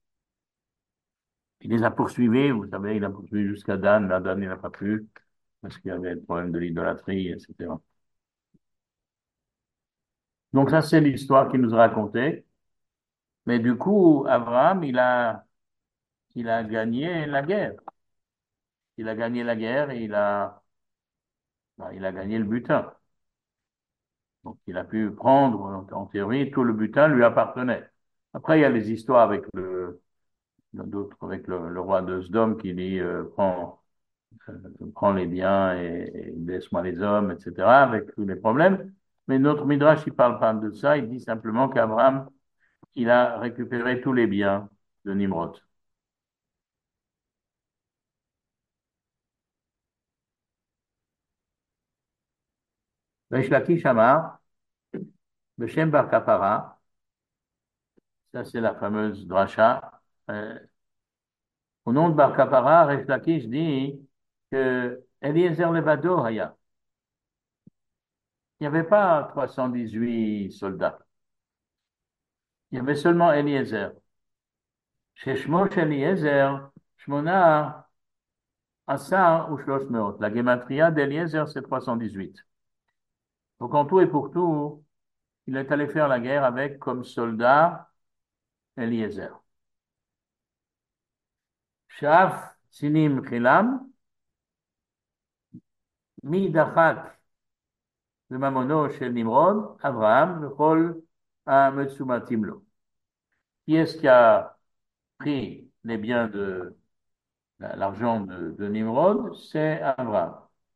Il les a poursuivis, vous savez, il a poursuivi jusqu'à Dan. Mais Dan, il n'a pas pu, parce qu'il y avait le problème de l'idolâtrie, etc. Donc ça, c'est l'histoire qu'il nous a racontée. Mais du coup, Abraham, il a gagné la guerre. Il a gagné la guerre et il a gagné le butin. Donc, il a pu prendre, en théorie, tout le butin lui appartenait. Après, il y a les histoires avec le roi de Sdom qui dit, prends les biens et laisse-moi les hommes, etc., avec tous les problèmes. Mais notre Midrash, il parle pas de ça. Il dit simplement qu'Abraham, il a récupéré tous les biens de Nimrod. Resh Lakish Amar, Beshem Bar Kapara, ça c'est la fameuse dracha. Au nom de Bar Kapara, Resh Lakish dit que Eliezer Levado Haya. Il n'y avait pas 318 soldats. il y avait seulement Eliezer. Chez Shmo Eliezer, Shmona Asa ou Shlosh Meot. La gematria d'Eliezer, c'est 318. Donc, en tout et pour tout, il est allé faire la guerre avec comme soldat Eliezer. Shaf Sinim Chilam, Mi Dachat Mamono Shel Nimrod, Abraham, Vechol Metsumatim Lo. Qui est-ce qui a pris les biens de l'argent de Nimrod? C'est Abraham.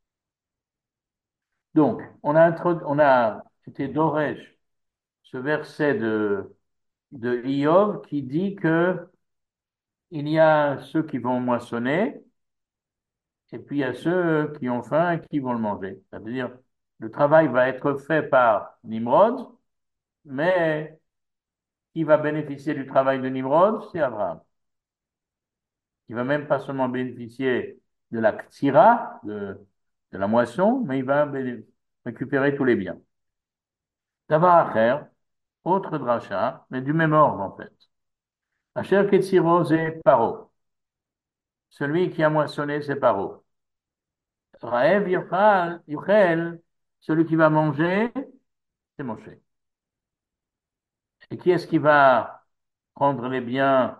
Donc, on a été d'Oresh, ce verset de Iov qui dit que il y a ceux qui vont moissonner et puis il y a ceux qui ont faim et qui vont le manger. Ça veut dire le travail va être fait par Nimrod, mais qui va bénéficier du travail de Nimrod? C'est Abraham. Il va même pas seulement bénéficier de la ktira, de la moisson, mais il va récupérer tous les biens. Davar Acher, autre dracha, mais du même ordre en fait. Asher Ketziro et Paro. Celui qui a moissonné, c'est Paro. Raev Yuchel, celui qui va manger, c'est Moshe. Et qui est-ce qui va prendre les biens,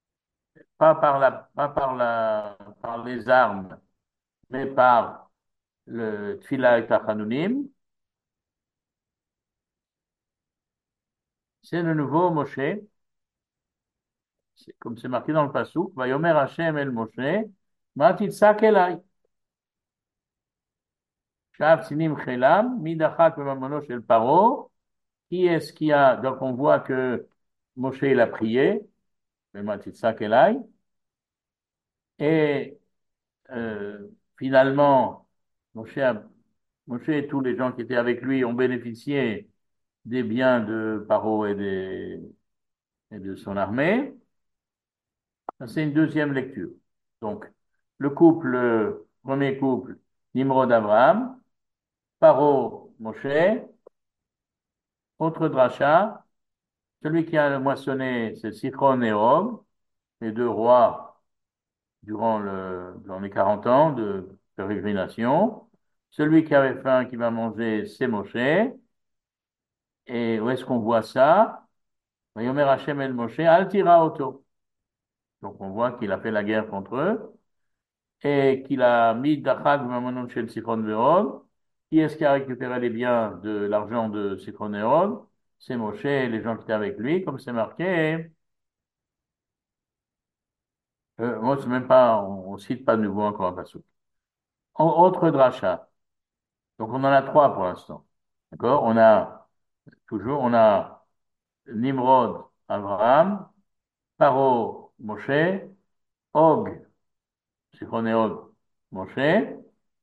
pas par les armes, mais par le Tfilah et Tachanunim? C'est le nouveau Moshe. Comme c'est marqué dans le Passouk, Vayomer Hashem el Moshe, Ma titzak elai. Shav sinim chelam, midachak vemamono shel paro. Qui est-ce qui a, donc on voit que Moshe il a prié, Ma titzak elai, et finalement, Moshe, Moshe et tous les gens qui étaient avec lui ont bénéficié des biens de Paro et de son armée. Ça, c'est une deuxième lecture. Donc, premier couple, Nimrod Abraham, Paro Moshe, autre dracha, celui qui a moissonné, c'est Sichon et Og, les deux rois dans les 40 ans de pérégrination. Celui qui avait faim, qui va manger, c'est Moshe. Et où est-ce qu'on voit ça? Vayomer Hashem el Moshe, al tira auto. Donc on voit qu'il a fait la guerre contre eux et qu'il a mis Dachag Mamonon chez Sichon Ve'og. Qui est-ce qui a récupéré les biens de l'argent de Sichon et Og? C'est Moshe et les gens qui étaient avec lui, comme c'est marqué. Moi, c'est même pas, on cite pas de nouveau encore un passage. Autre dracha. Donc on en a trois pour l'instant. D'accord? On a Nimrod, Abraham, Paro, Moshe, Og, Sichon et Og, Moshe.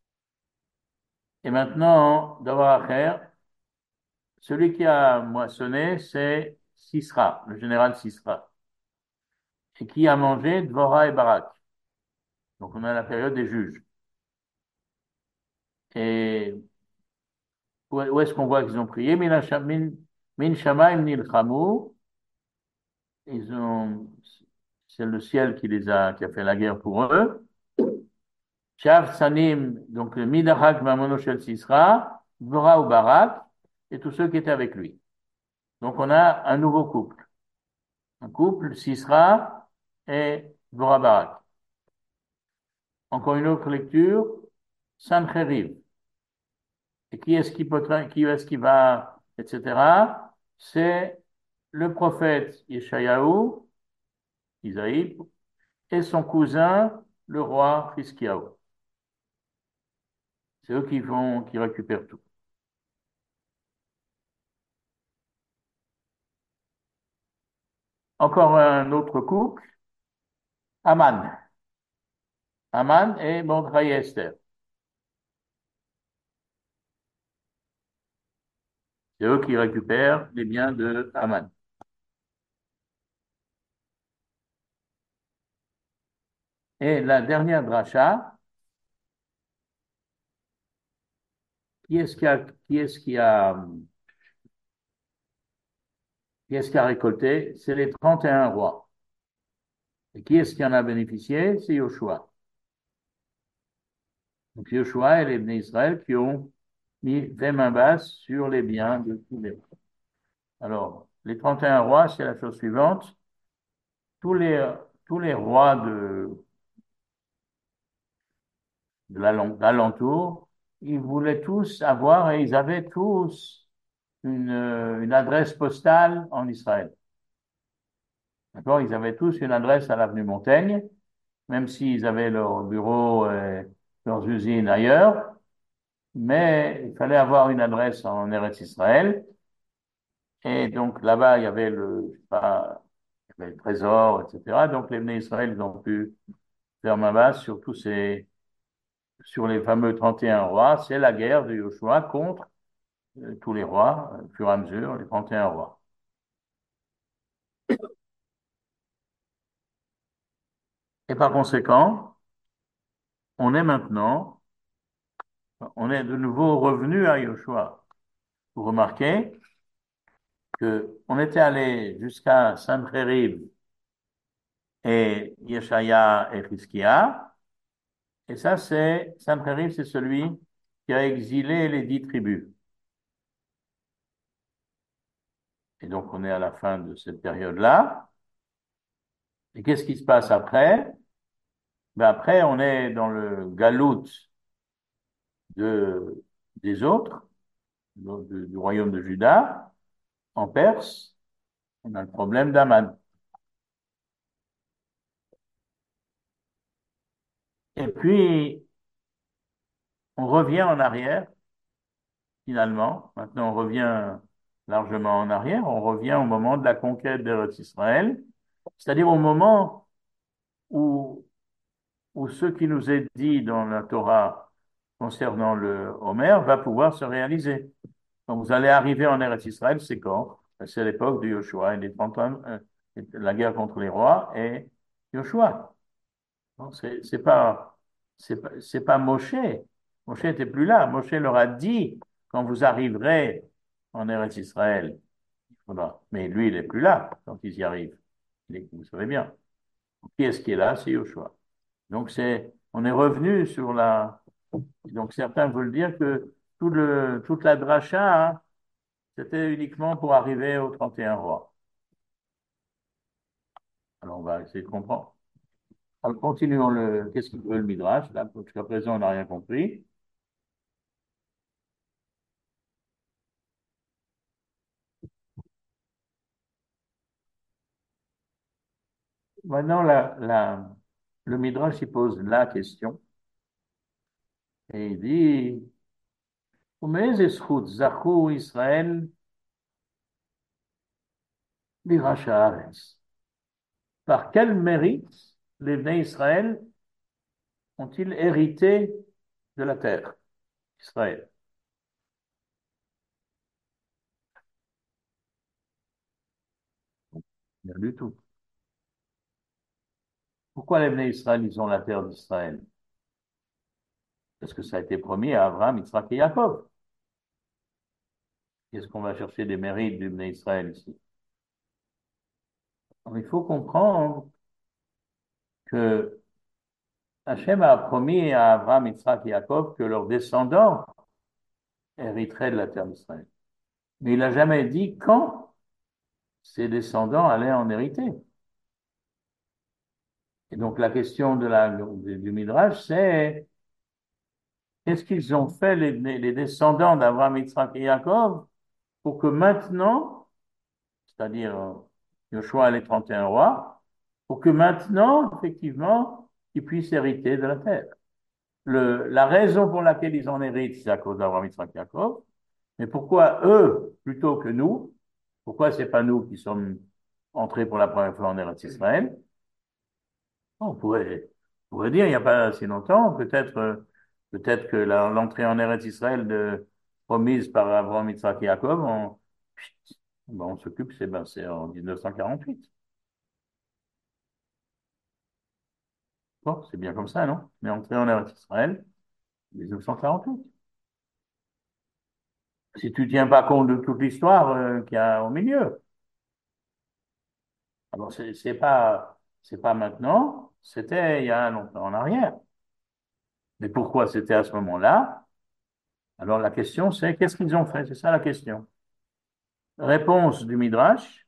Et maintenant, Davar Acher, celui qui a moissonné, c'est Sisra, le général Sisra. Et qui a mangé Dvorah et Barak. Donc on a la période des juges. Et où est-ce qu'on voit qu'ils ont prié? Min Shamaim Nilchamu. C'est le ciel qui a fait la guerre pour eux. Shav Sanim, donc le Midachak Mamono Shel Sisra, Dvorah ou Barak, et tous ceux qui étaient avec lui. Donc on a un nouveau couple. Un couple, Sisra et Dvorah Barak. Encore une autre lecture, Sancheriv. Et qui est-ce qui va, etc. C'est le prophète Yeshayahu, Isaïe, et son cousin, le roi Hiskiaou. C'est eux qui récupèrent tout. Encore un autre couple, Aman. Aman et Mordechai et Esther. C'est eux qui récupèrent les biens de Aman. Et la dernière dracha, qui est-ce qui a Qui est-ce qui a récolté? C'est les 31 rois. Et qui est-ce qui en a bénéficié? C'est Joshua. Donc Joshua et les Bnei Israël qui ont mis fait main basse sur les biens de tous les rois. Alors, les 31 rois, c'est la chose suivante. Tous les, tous les rois de l'alentour, ils voulaient tous avoir et ils avaient tous une adresse postale en Israël. D'accord? Ils avaient tous une adresse à l'avenue Montaigne, même s'ils avaient leur bureau, leurs usines ailleurs, mais il fallait avoir une adresse en Eretz Israël. Et donc là-bas, il y avait je sais pas, il y avait le trésor, etc. Donc les Bnei Israël, ils ont pu faire main basse sur sur les fameux 31 rois. C'est la guerre de Joshua contre tous les rois, au fur et à mesure, les 31 rois. Et par conséquent, on est maintenant, on est de nouveau revenu à Joshua. Vous remarquez que on était allé jusqu'à Sancherib et Yeshaya et Chizkia, et ça Sancherib, c'est celui qui a exilé les 10 tribus. Et donc on est à la fin de cette période-là. Et qu'est-ce qui se passe après? Ben après, on est dans le galout de, des autres, du royaume de Juda, en Perse. On a le problème d'Aman. Et puis, on revient en arrière, finalement. Maintenant, on revient largement en arrière. On revient au moment de la conquête d'Eretz Israël, c'est-à-dire au moment où, où ce qui nous est dit dans la Torah concernant le Homer va pouvoir se réaliser. Quand vous allez arriver en Eretz Israël, c'est quand? C'est l'époque de Yoshua et des 30 ans, la guerre contre les rois et Yoshua. Non, c'est pas Moshe. Moshe n'était plus là. Moshe leur a dit, quand vous arriverez en Eretz Israël, il faudra. Mais lui, il n'est plus là quand ils y arrivent. Vous savez bien. Qui est-ce qui est là? C'est Yoshua. Donc on est revenu sur donc certains veulent dire que toute la dracha, hein, c'était uniquement pour arriver aux 31 rois. Alors on va essayer de comprendre. Alors continuons qu'est-ce qu'il veut le Midrash? Là, jusqu'à présent, on n'a rien compris. Maintenant, le Midrash, il pose la question et il dit, ומאיזה זכות זכו ישראל לירש הארץ? Par quel mérite les Bnei Israël ont-ils hérité de la terre, Israël? Rien du tout. Pourquoi les Bnei Israël, ils ont la terre d'Israël? Parce que ça a été promis à Abraham, Yitzhak et Jacob. Qu'est-ce qu'on va chercher des mérites du Bnei Israël ici? Alors, il faut comprendre que Hachem a promis à Abraham, Yitzhak et Jacob que leurs descendants hériteraient de la terre d'Israël. Mais il n'a jamais dit quand ses descendants allaient en hériter. Et donc la question du Midrash, c'est qu'est-ce qu'ils ont fait les descendants d'Abraham, Yitzhak et Jacob pour que maintenant, c'est-à-dire Joshua et les 31 rois, pour que maintenant, effectivement, ils puissent hériter de la terre. La raison pour laquelle ils en héritent, c'est à cause d'Abraham, Yitzhak et Jacob. Mais pourquoi eux, plutôt que nous? Pourquoi c'est pas nous qui sommes entrés pour la première fois en Eretz Israël? On pourrait dire, il n'y a pas si longtemps, peut-être que l'entrée en Eretz Israël promise par Abraham, Yitzhak et Jacob, on s'occupe, c'est en 1948. Bon, c'est bien comme ça, non? Mais entrée en Eretz Israël, 1948. Si tu tiens pas compte de toute l'histoire qu'il y a au milieu. Alors, c'est pas maintenant, c'était il y a longtemps en arrière. Mais pourquoi c'était à ce moment-là? Alors, la question, c'est qu'est-ce qu'ils ont fait? C'est ça la question. Réponse du Midrash.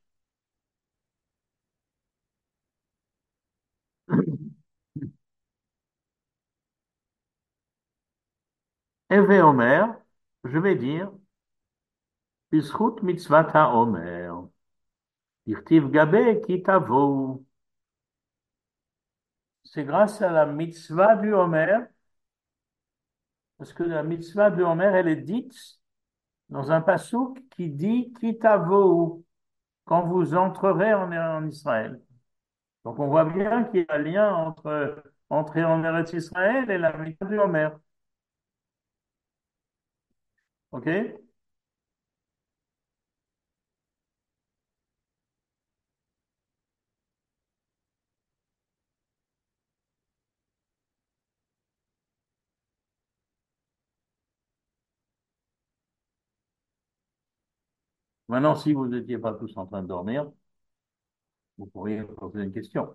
Eve Omer, je vais dire, Bizchut mitzvah Omer, Irtiv gabe ki tavou. C'est grâce à la mitzvah du Homer, parce que la mitzvah du Homer, elle est dite dans un passouk qui dit ki tavou, quand vous entrerez en Israël. Donc on voit bien qu'il y a un lien entre entrer en Eretz Israël et la mitzvah du Homer. OK? Maintenant, si vous n'étiez pas tous en train de dormir, vous pourriez me poser une question.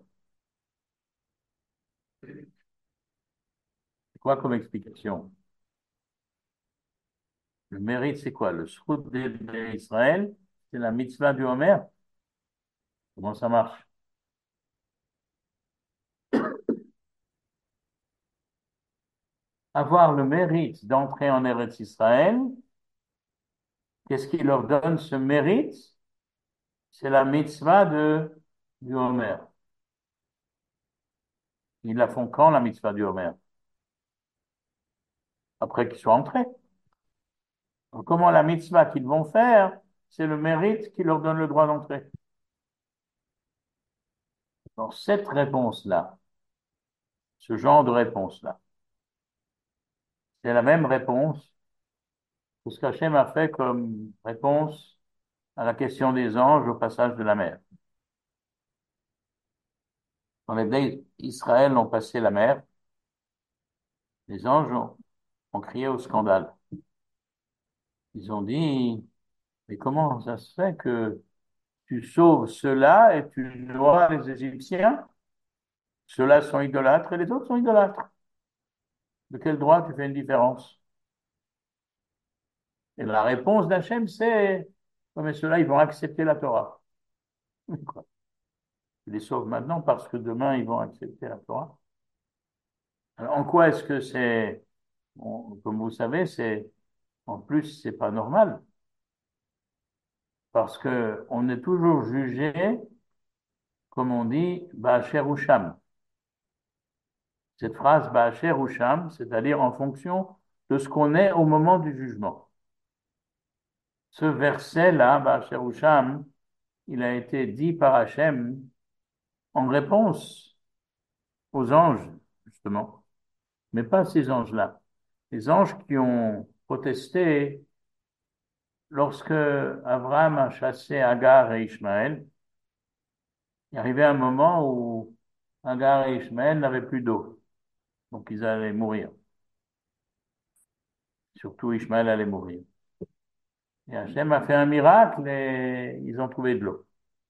C'est quoi comme explication? Le mérite, c'est quoi? Le srout d'Israël, c'est la mitzvah du Homer. Comment ça marche? Avoir le mérite d'entrer en Eretz Israël, qu'est-ce qui leur donne ce mérite? C'est la mitzvah du Homer. Ils la font quand, la mitzvah du Homer? Après qu'ils soient entrés. Donc, comment la mitzvah qu'ils vont faire, c'est le mérite qui leur donne le droit d'entrer. Donc, cette réponse-là, ce genre de réponse-là, c'est la même réponse que ce qu'Hachem a fait comme réponse à la question des anges au passage de la mer. Quand les Bnei Israël ont passé la mer, les anges ont crié au scandale. Ils ont dit, mais comment ça se fait que tu sauves ceux-là et tu noies les Égyptiens? Ceux-là sont idolâtres et les autres sont idolâtres. De quel droit tu fais une différence? Et la réponse d'Hachem, c'est, oh, mais ceux-là, ils vont accepter la Torah. Quoi. Tu les sauves maintenant parce que demain, ils vont accepter la Torah. Alors, en quoi est-ce que c'est, comme vous savez, en plus, c'est pas normal parce que on est toujours jugé, comme on dit, Ba'asher ou Sham. Cette phrase Ba'asher ou Sham, c'est-à-dire en fonction de ce qu'on est au moment du jugement. Ce verset-là, Ba'asher ou Sham, il a été dit par Hachem en réponse aux anges, justement, mais pas ces anges-là. Les anges qui ont protesté lorsque Abraham a chassé Agar et Ishmaël. Il arrivait un moment où Agar et Ishmaël n'avaient plus d'eau, donc ils allaient mourir. Surtout Ishmaël allait mourir. Et Hachem a fait un miracle et ils ont trouvé de l'eau.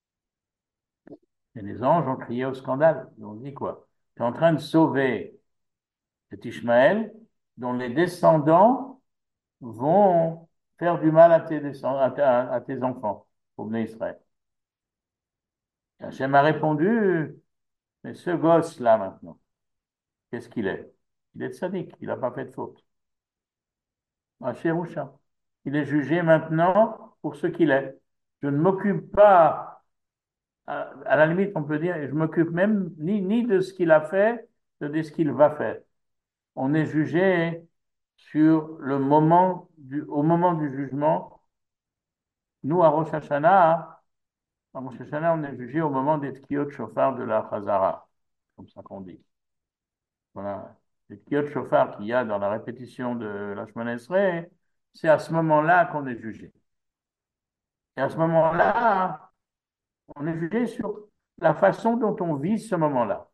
Et les anges ont crié au scandale. Ils ont dit quoi? Tu es en train de sauver cet Ishmaël dont les descendants vont faire du mal à tes, à tes enfants, au Bnei Israël. Et Hachem a répondu, mais ce gosse-là maintenant, qu'est-ce qu'il est? Il est tzaddik, il n'a pas fait de faute. Un Cherusha. Il est jugé maintenant pour ce qu'il est. Je ne m'occupe pas, à la limite, on peut dire, je m'occupe même ni de ce qu'il a fait, ni de ce qu'il va faire. On est jugé sur le moment au moment du jugement. Nous, à Rosh Hashanah, on est jugé au moment des Tkiot Shofar de la Chazara, comme ça qu'on dit. Voilà. Les Tkiot Shofar qu'il y a dans la répétition de la Shemona Esrei, c'est à ce moment-là qu'on est jugé. Et à ce moment-là, on est jugé sur la façon dont on vit ce moment-là.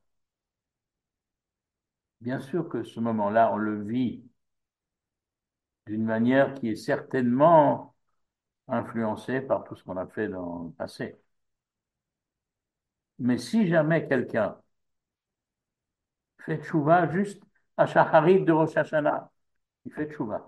Bien sûr que ce moment-là, on le vit d'une manière qui est certainement influencée par tout ce qu'on a fait dans le passé. Mais si jamais quelqu'un fait tchouva juste à Shacharit de Rosh Hashanah, il fait tchouva.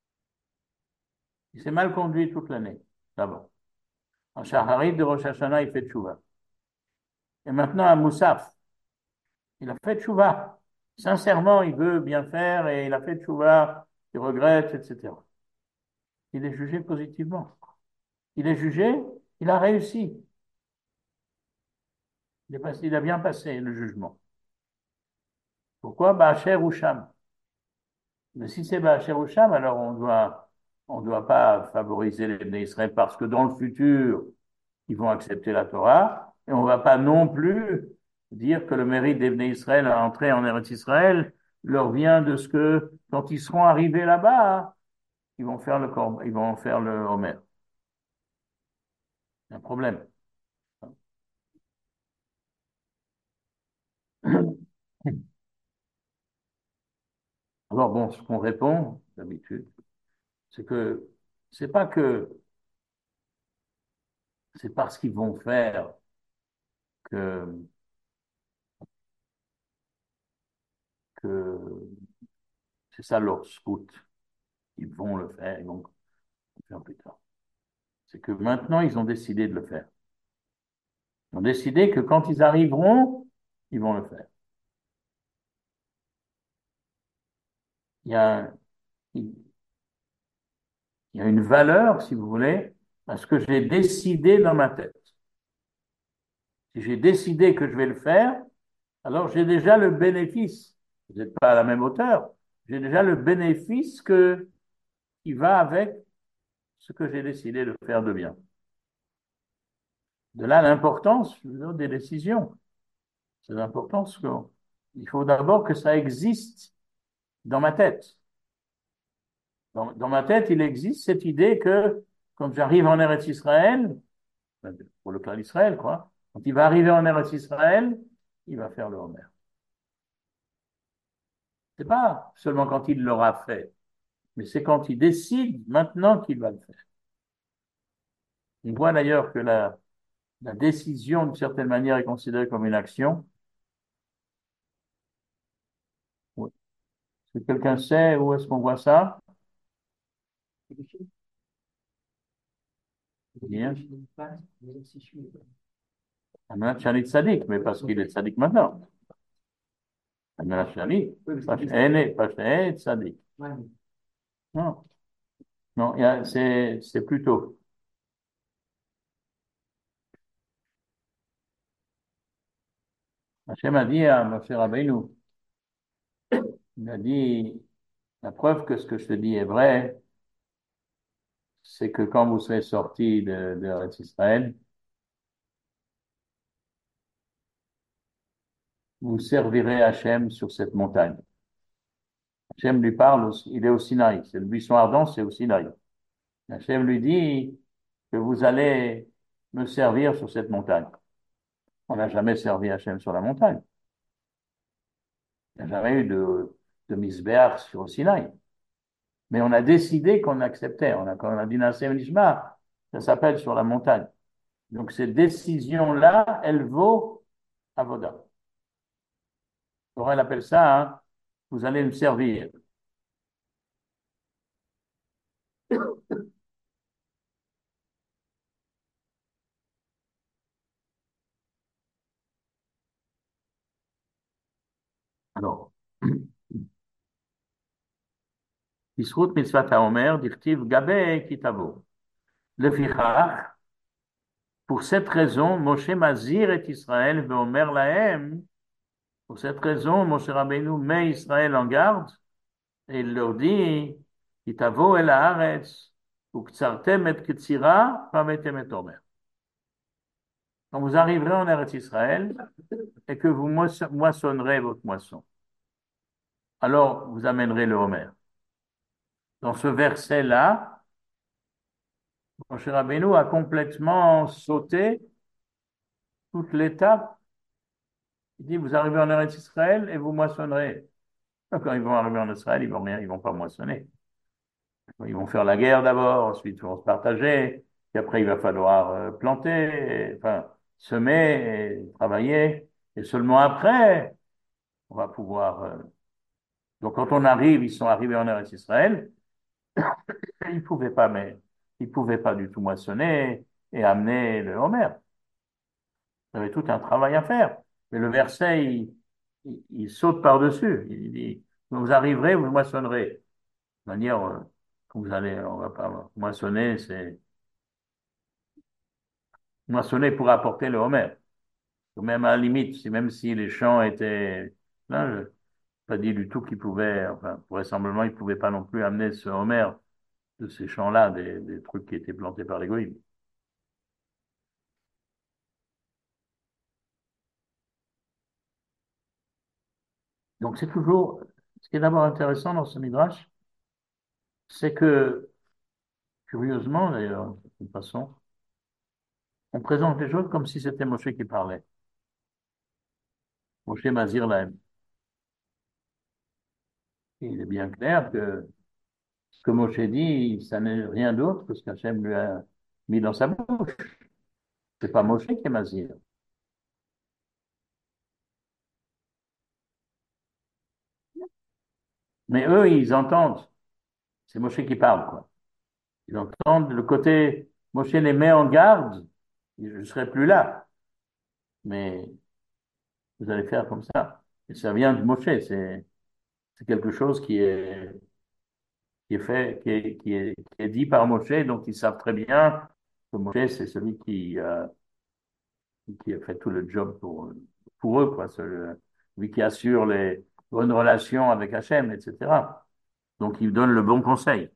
Il s'est mal conduit toute l'année, d'abord. À Shacharit de Rosh Hashanah, il fait tchouva. Et maintenant, à Moussaf, il a fait tchouva. Sincèrement, il veut bien faire et il a fait tchouva, il regrette, etc. Il est jugé positivement. Il est jugé, il a réussi. Il a bien passé le jugement. Pourquoi? Ba'asher ou Sham. Mais si c'est Ba'asher ou Sham, alors on doit pas favoriser les Bnei Israël parce que dans le futur, ils vont accepter la Torah. Et on ne va pas non plus dire que le mérite des Bnei Israël à entrer en Eretz Israël leur vient de ce que, quand ils seront arrivés là-bas, ils vont faire le Homer. C'est un problème. Alors bon, ce qu'on répond, d'habitude, c'est que c'est pas que c'est parce qu'ils vont faire que, que c'est ça leur scout. Ils vont le faire, ils vont le faire plus tard. C'est que maintenant, ils ont décidé de le faire. Ils ont décidé que quand ils arriveront, ils vont le faire. Il y a, il y a une valeur, si vous voulez, à ce que j'ai décidé dans ma tête. Si j'ai décidé que je vais le faire, alors j'ai déjà le bénéfice. Vous n'êtes pas à la même hauteur. J'ai déjà le bénéfice qui va avec ce que j'ai décidé de faire de bien. De là l'importance des décisions. C'est l'importance qu'il faut d'abord que ça existe dans ma tête. Dans ma tête, il existe cette idée que quand j'arrive en Eretz Israël, pour le clan d'Israël, quoi, quand il va arriver en Eretz Israël, il va faire le Homer. C'est pas seulement quand il l'aura fait, mais c'est quand il décide maintenant qu'il va le faire. On voit d'ailleurs que la décision, d'une certaine manière, est considérée comme une action. Oui. Est-ce que quelqu'un sait où est-ce qu'on voit ça? Bien. Amenat Shani Tzadik, mais parce qu'il est Tzadik maintenant. Amenat Shani, pas Tzadik. Non, non, c'est plutôt. Hachem a dit à Moshe Rabbeinu, il a dit, la preuve que ce que je te dis est vrai, c'est que quand vous serez sortis de Israël, vous servirez Hachem sur cette montagne. Hachem lui parle, il est au Sinaï, c'est le buisson ardent, c'est au Sinaï. Hachem lui dit que vous allez me servir sur cette montagne. On n'a jamais servi Hachem sur la montagne. Il n'y a jamais eu de misbéach sur le Sinaï. Mais on a décidé qu'on acceptait. Quand on a dit Nassem Nishma, ça s'appelle sur la montagne. Donc cette décision-là, elle vaut Avoda. Torah appelle ça, hein, vous allez me servir. Alors, Tisrut mitzvat haomer, dirtiv gabe kitavo. Lefichach, pour cette raison, Moshe mazir et Israël veomer lahem. Pour cette raison, Moshe Rabbeinu met Israël en garde et il leur dit, kitavo el haaretz, uktsartem et ktsira, pametem et omer. Quand vous arriverez en Eretz Israël et que vous moissonnerez votre moisson, alors vous amènerez le Homer. Dans ce verset-là, Moshe Rabbeinu a complètement sauté toute l'étape. Il dit, vous arrivez en Eretz Israël et vous moissonnerez. Quand ils vont arriver en Israël, ils vont pas moissonner. Ils vont faire la guerre d'abord, ensuite ils vont se partager, puis après il va falloir planter. Enfin, semer et travailler. Et seulement après, on va pouvoir. Donc, quand on arrive, ils sont arrivés en Eretz Israël, ils ne pouvaient pas, mais ils pouvaient pas du tout moissonner et amener le Homer. Il y avait tout un travail à faire. Mais le verset, il saute par-dessus. Il dit, vous arriverez, vous moissonnerez. De manière, quand vous allez, on va pas moissonner, c'est moissonner pour apporter le Homer. Ou même à la limite, même si les champs étaient, là, je n'ai pas dit du tout qu'ils pouvaient, enfin, vraisemblablement, ils ne pouvaient pas non plus amener ce Homer de ces champs-là, des trucs qui étaient plantés par les goïms. Donc c'est toujours, ce qui est d'abord intéressant dans ce midrash, c'est que, curieusement d'ailleurs, de toute façon, on présente les choses comme si c'était Moshe qui parlait. Moshe Mazir Lahem. Il est bien clair que ce que Moshe dit, ça n'est rien d'autre que ce qu'Hachem lui a mis dans sa bouche. C'est pas Moshe qui est Mazir. Mais eux, ils entendent. C'est Moshe qui parle, quoi. Ils entendent le côté, Moshe les met en garde. Je ne serai plus là. Mais vous allez faire comme ça. Et ça vient de Moshe. C'est quelque chose qui est fait, qui est dit par Moshe. Donc, ils savent très bien que Moshe, c'est celui qui a fait tout le job pour eux, quoi. Celui qui assure les bonnes relations avec Hachem, etc. Donc, il donne le bon conseil.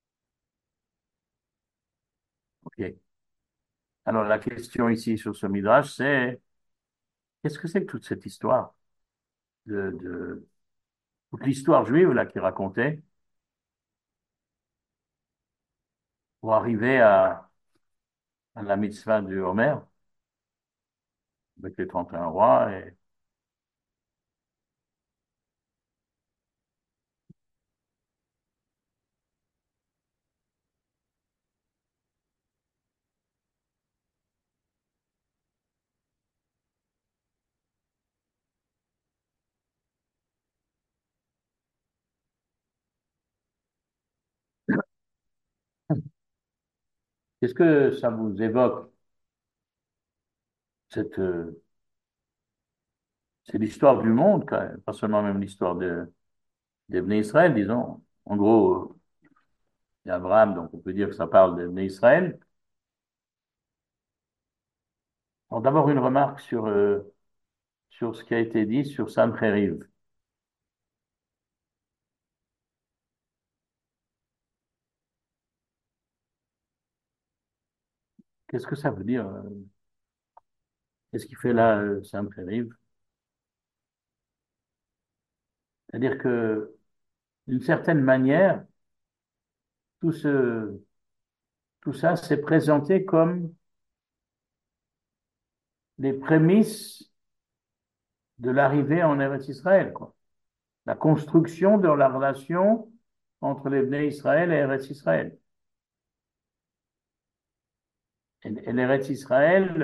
OK. Alors, la question ici sur ce Midrash, c'est qu'est-ce que c'est que toute cette histoire de toute l'histoire juive là qui racontait pour arriver à la mitzvah du Homer avec les 31 rois et qu'est-ce que ça vous évoque cette c'est l'histoire du monde quand même, pas seulement même l'histoire des Bnei Israël, disons. En gros, il y a Abraham, donc on peut dire que ça parle des Bnei Israël. Alors d'abord une remarque sur ce qui a été dit sur Sancheriv. Qu'est-ce que ça veut dire? Qu'est-ce qu'il fait là, Sancheriv? C'est-à-dire que, d'une certaine manière, tout ce, tout ça s'est présenté comme les prémices de l'arrivée en Eretz Israël, quoi. La construction de la relation entre les Bnei Israël et Eretz Israël. Et l'Eretz Israël,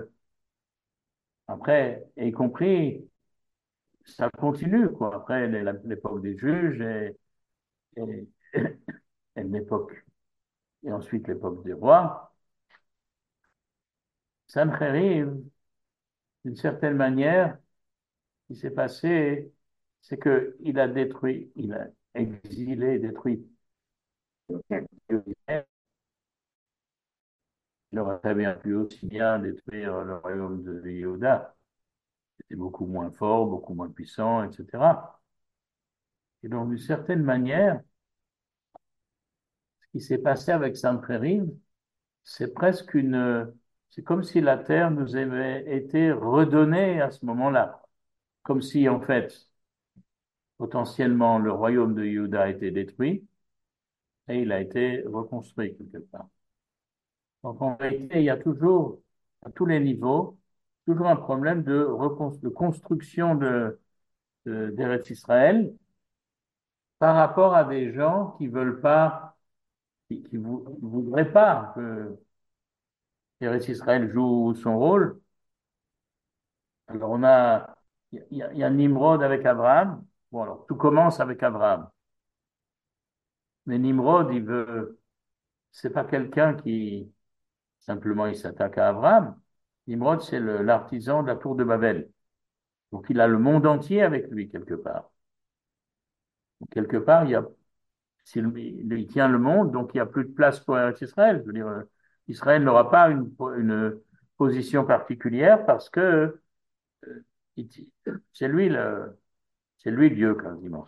après, y compris, ça continue, quoi. Après l'époque des juges et, et l'époque, et ensuite l'époque des rois, Sancheriv, d'une certaine manière, ce qui s'est passé, c'est que il a exilé, détruit. Il aurait très bien pu aussi bien détruire le royaume de Yehuda. C'était beaucoup moins fort, beaucoup moins puissant, etc. Et donc, d'une certaine manière, ce qui s'est passé avec Sancheriv, c'est presque c'est comme si la terre nous avait été redonnée à ce moment-là. Comme si, en fait, potentiellement, le royaume de Yehuda a été détruit et il a été reconstruit quelque part. Donc, en réalité, il y a toujours, à tous les niveaux, toujours un problème de construction d'Eretz Israël par rapport à des gens qui veulent pas, qui voudraient pas que Eretz Israël joue son rôle Alors, il y a Nimrod avec Abraham. Bon, alors, tout commence avec Abraham. Mais Nimrod, c'est pas quelqu'un qui, simplement, il s'attaque à Abraham. Nimrod, c'est l'artisan de la tour de Babel. Donc, il a le monde entier avec lui, quelque part. Donc, quelque part, il tient le monde, donc il n'y a plus de place pour Israël. Je veux dire, Israël n'aura pas une position particulière parce que il- c'est lui c'est lui Dieu, quasiment.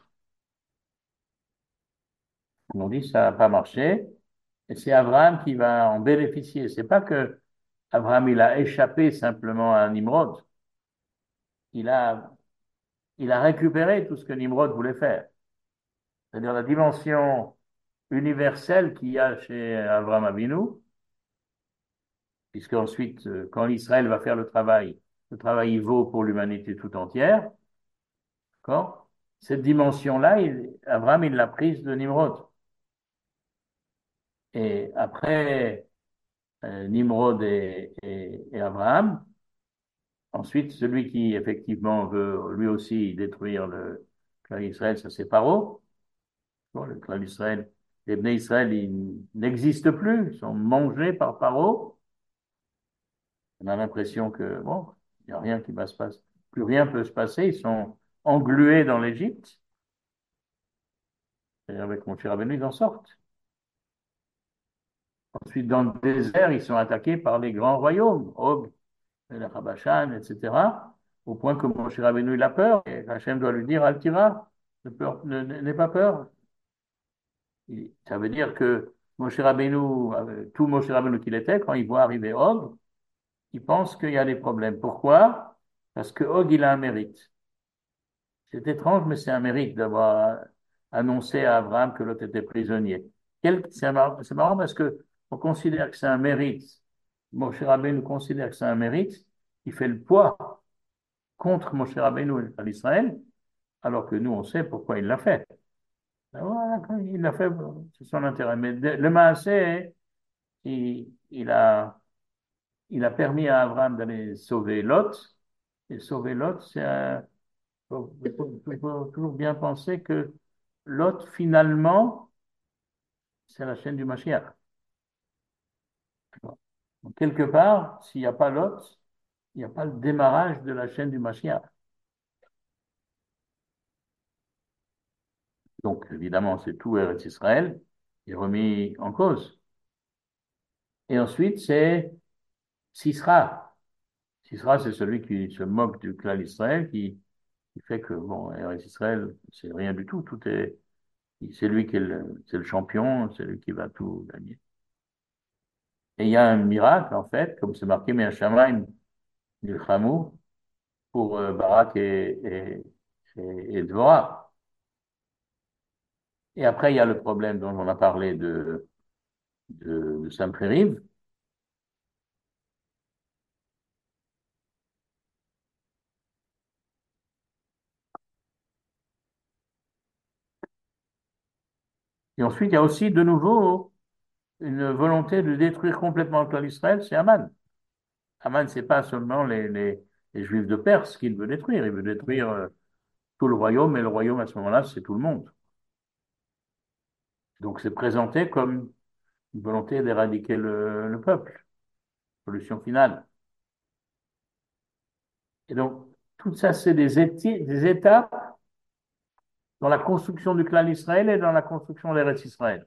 Comme on dit, ça n'a pas marché. Et c'est Abraham qui va en bénéficier. C'est pas que Abraham, il a échappé simplement à Nimrod. Il a, il a récupéré tout ce que Nimrod voulait faire. C'est-à-dire la dimension universelle qu'il y a chez Abraham Avinu, puisque ensuite, quand Israël va faire le travail il vaut pour l'humanité tout entière. D'accord? Cette dimension-là, Abraham, il l'a prise de Nimrod. Et après Nimrod et Abraham, ensuite, celui qui effectivement veut lui aussi détruire le clan d'Israël, ça c'est Paro. Bon, le clan d'Israël, les Bnei Israël, ils n'existent plus, ils sont mangés par Paro. On a l'impression que, bon, il n'y a rien qui va se passer. Plus rien peut se passer. Ils sont englués dans l'Égypte. Et avec mon cher Rabbeinu, ils en sortent. Ensuite, dans le désert, ils sont attaqués par les grands royaumes, Og, le Rabachan, etc. Au point que mon cher Rabbeinu, il a peur. Et Hachem doit lui dire, Altira, n'aie pas peur. Ça veut dire que Moshe Rabbeinu, tout Moshe Rabbeinu qu'il était, quand il voit arriver Og, il pense qu'il y a des problèmes. Pourquoi? Parce que Og, il a un mérite. C'est étrange, mais c'est un mérite d'avoir annoncé à Abraham que l'autre était prisonnier. C'est marrant parce que on considère que c'est un mérite. Moshe Rabbeinu considère que c'est un mérite. Il fait le poids contre Moshe Rabbeinu à l'Israël, alors que nous, on sait pourquoi il l'a fait. Voilà, il l'a fait, c'est son intérêt. Mais le Maaseh, il a permis à Abraham d'aller sauver Lot. Et sauver Lot, il faut toujours bien penser que Lot, finalement, c'est la chaîne du Mashiach. Donc, quelque part, s'il n'y a pas Lot, il n'y a pas le démarrage de la chaîne du Mashiach. Donc, évidemment, c'est tout Eretz Israël qui est remis en cause. Et ensuite, c'est Sisra. Sisra, c'est celui qui se moque du clan Israël, qui fait que, bon, Eretz Israël, c'est rien du tout. C'est lui qui est c'est le champion, c'est lui qui va tout gagner. Et il y a un miracle, en fait, comme c'est marqué, mais un Shamaim, Nilchamu, pour Barak et Dvorah. Et après, il y a le problème dont on a parlé de Saint-Périve. Et ensuite, il y a aussi de nouveau une volonté de détruire complètement le clan d'Israël, c'est Aman. Aman, c'est pas seulement les Juifs de Perse qu'il veut détruire, il veut détruire tout le royaume, et le royaume à ce moment-là, c'est tout le monde. Donc c'est présenté comme une volonté d'éradiquer le peuple, solution finale. Et donc, tout ça, c'est des étapes dans la construction du clan d'Israël et dans la construction de l'Eretz Israël.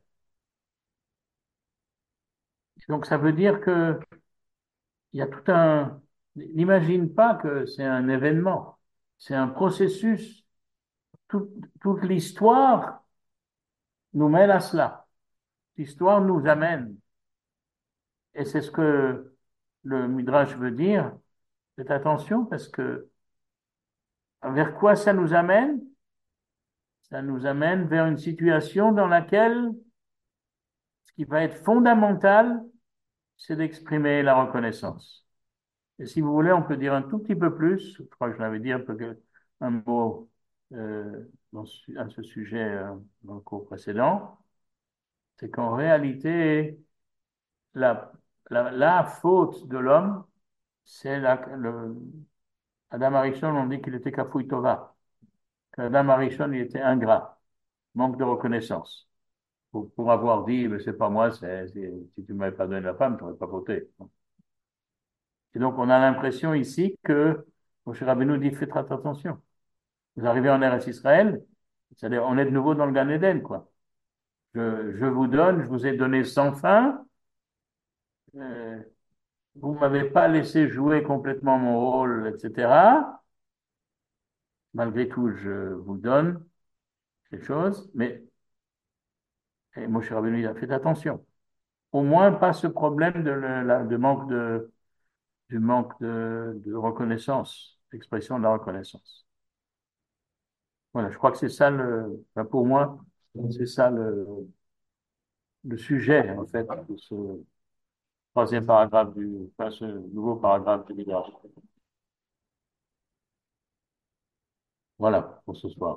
Donc ça veut dire que il y a tout un... N'imagine pas que c'est un événement, c'est un processus. Tout- Toute l'histoire nous mène à cela. L'histoire nous amène. Et c'est ce que le Midrash veut dire. Faites attention parce que vers quoi ça nous amène? Ça nous amène vers une situation dans laquelle ce qui va être fondamental, c'est d'exprimer la reconnaissance. Et si vous voulez, on peut dire un tout petit peu plus, je crois que je l'avais dit un mot à ce sujet dans le cours précédent, c'est qu'en réalité, la, la faute de l'homme, c'est Adam Arishon, on dit qu'il était Kafouï Tova. Qu'Adam Arishon, il était ingrat, manque de reconnaissance. Pour avoir dit, mais c'est pas moi, si tu m'avais pas donné la femme, tu n'aurais pas voté. Et donc, on a l'impression ici que Moshe Rabbeinu dit, faites attention. Vous arrivez en Eretz Israël, c'est-à-dire, on est de nouveau dans le Gan Eden, quoi. Je vous donne, je vous ai donné sans fin, euh, vous m'avez pas laissé jouer complètement mon rôle, etc. Malgré tout, je vous donne ces choses, mais et Moshe Rabbeinu il a fait attention. Au moins, pas ce problème de manque du manque de reconnaissance, d'expression de la reconnaissance. Voilà, je crois que c'est ça enfin, pour moi, c'est ça le sujet, en fait, de ce troisième paragraphe enfin, ce nouveau paragraphe du Midrash. Voilà, pour ce soir.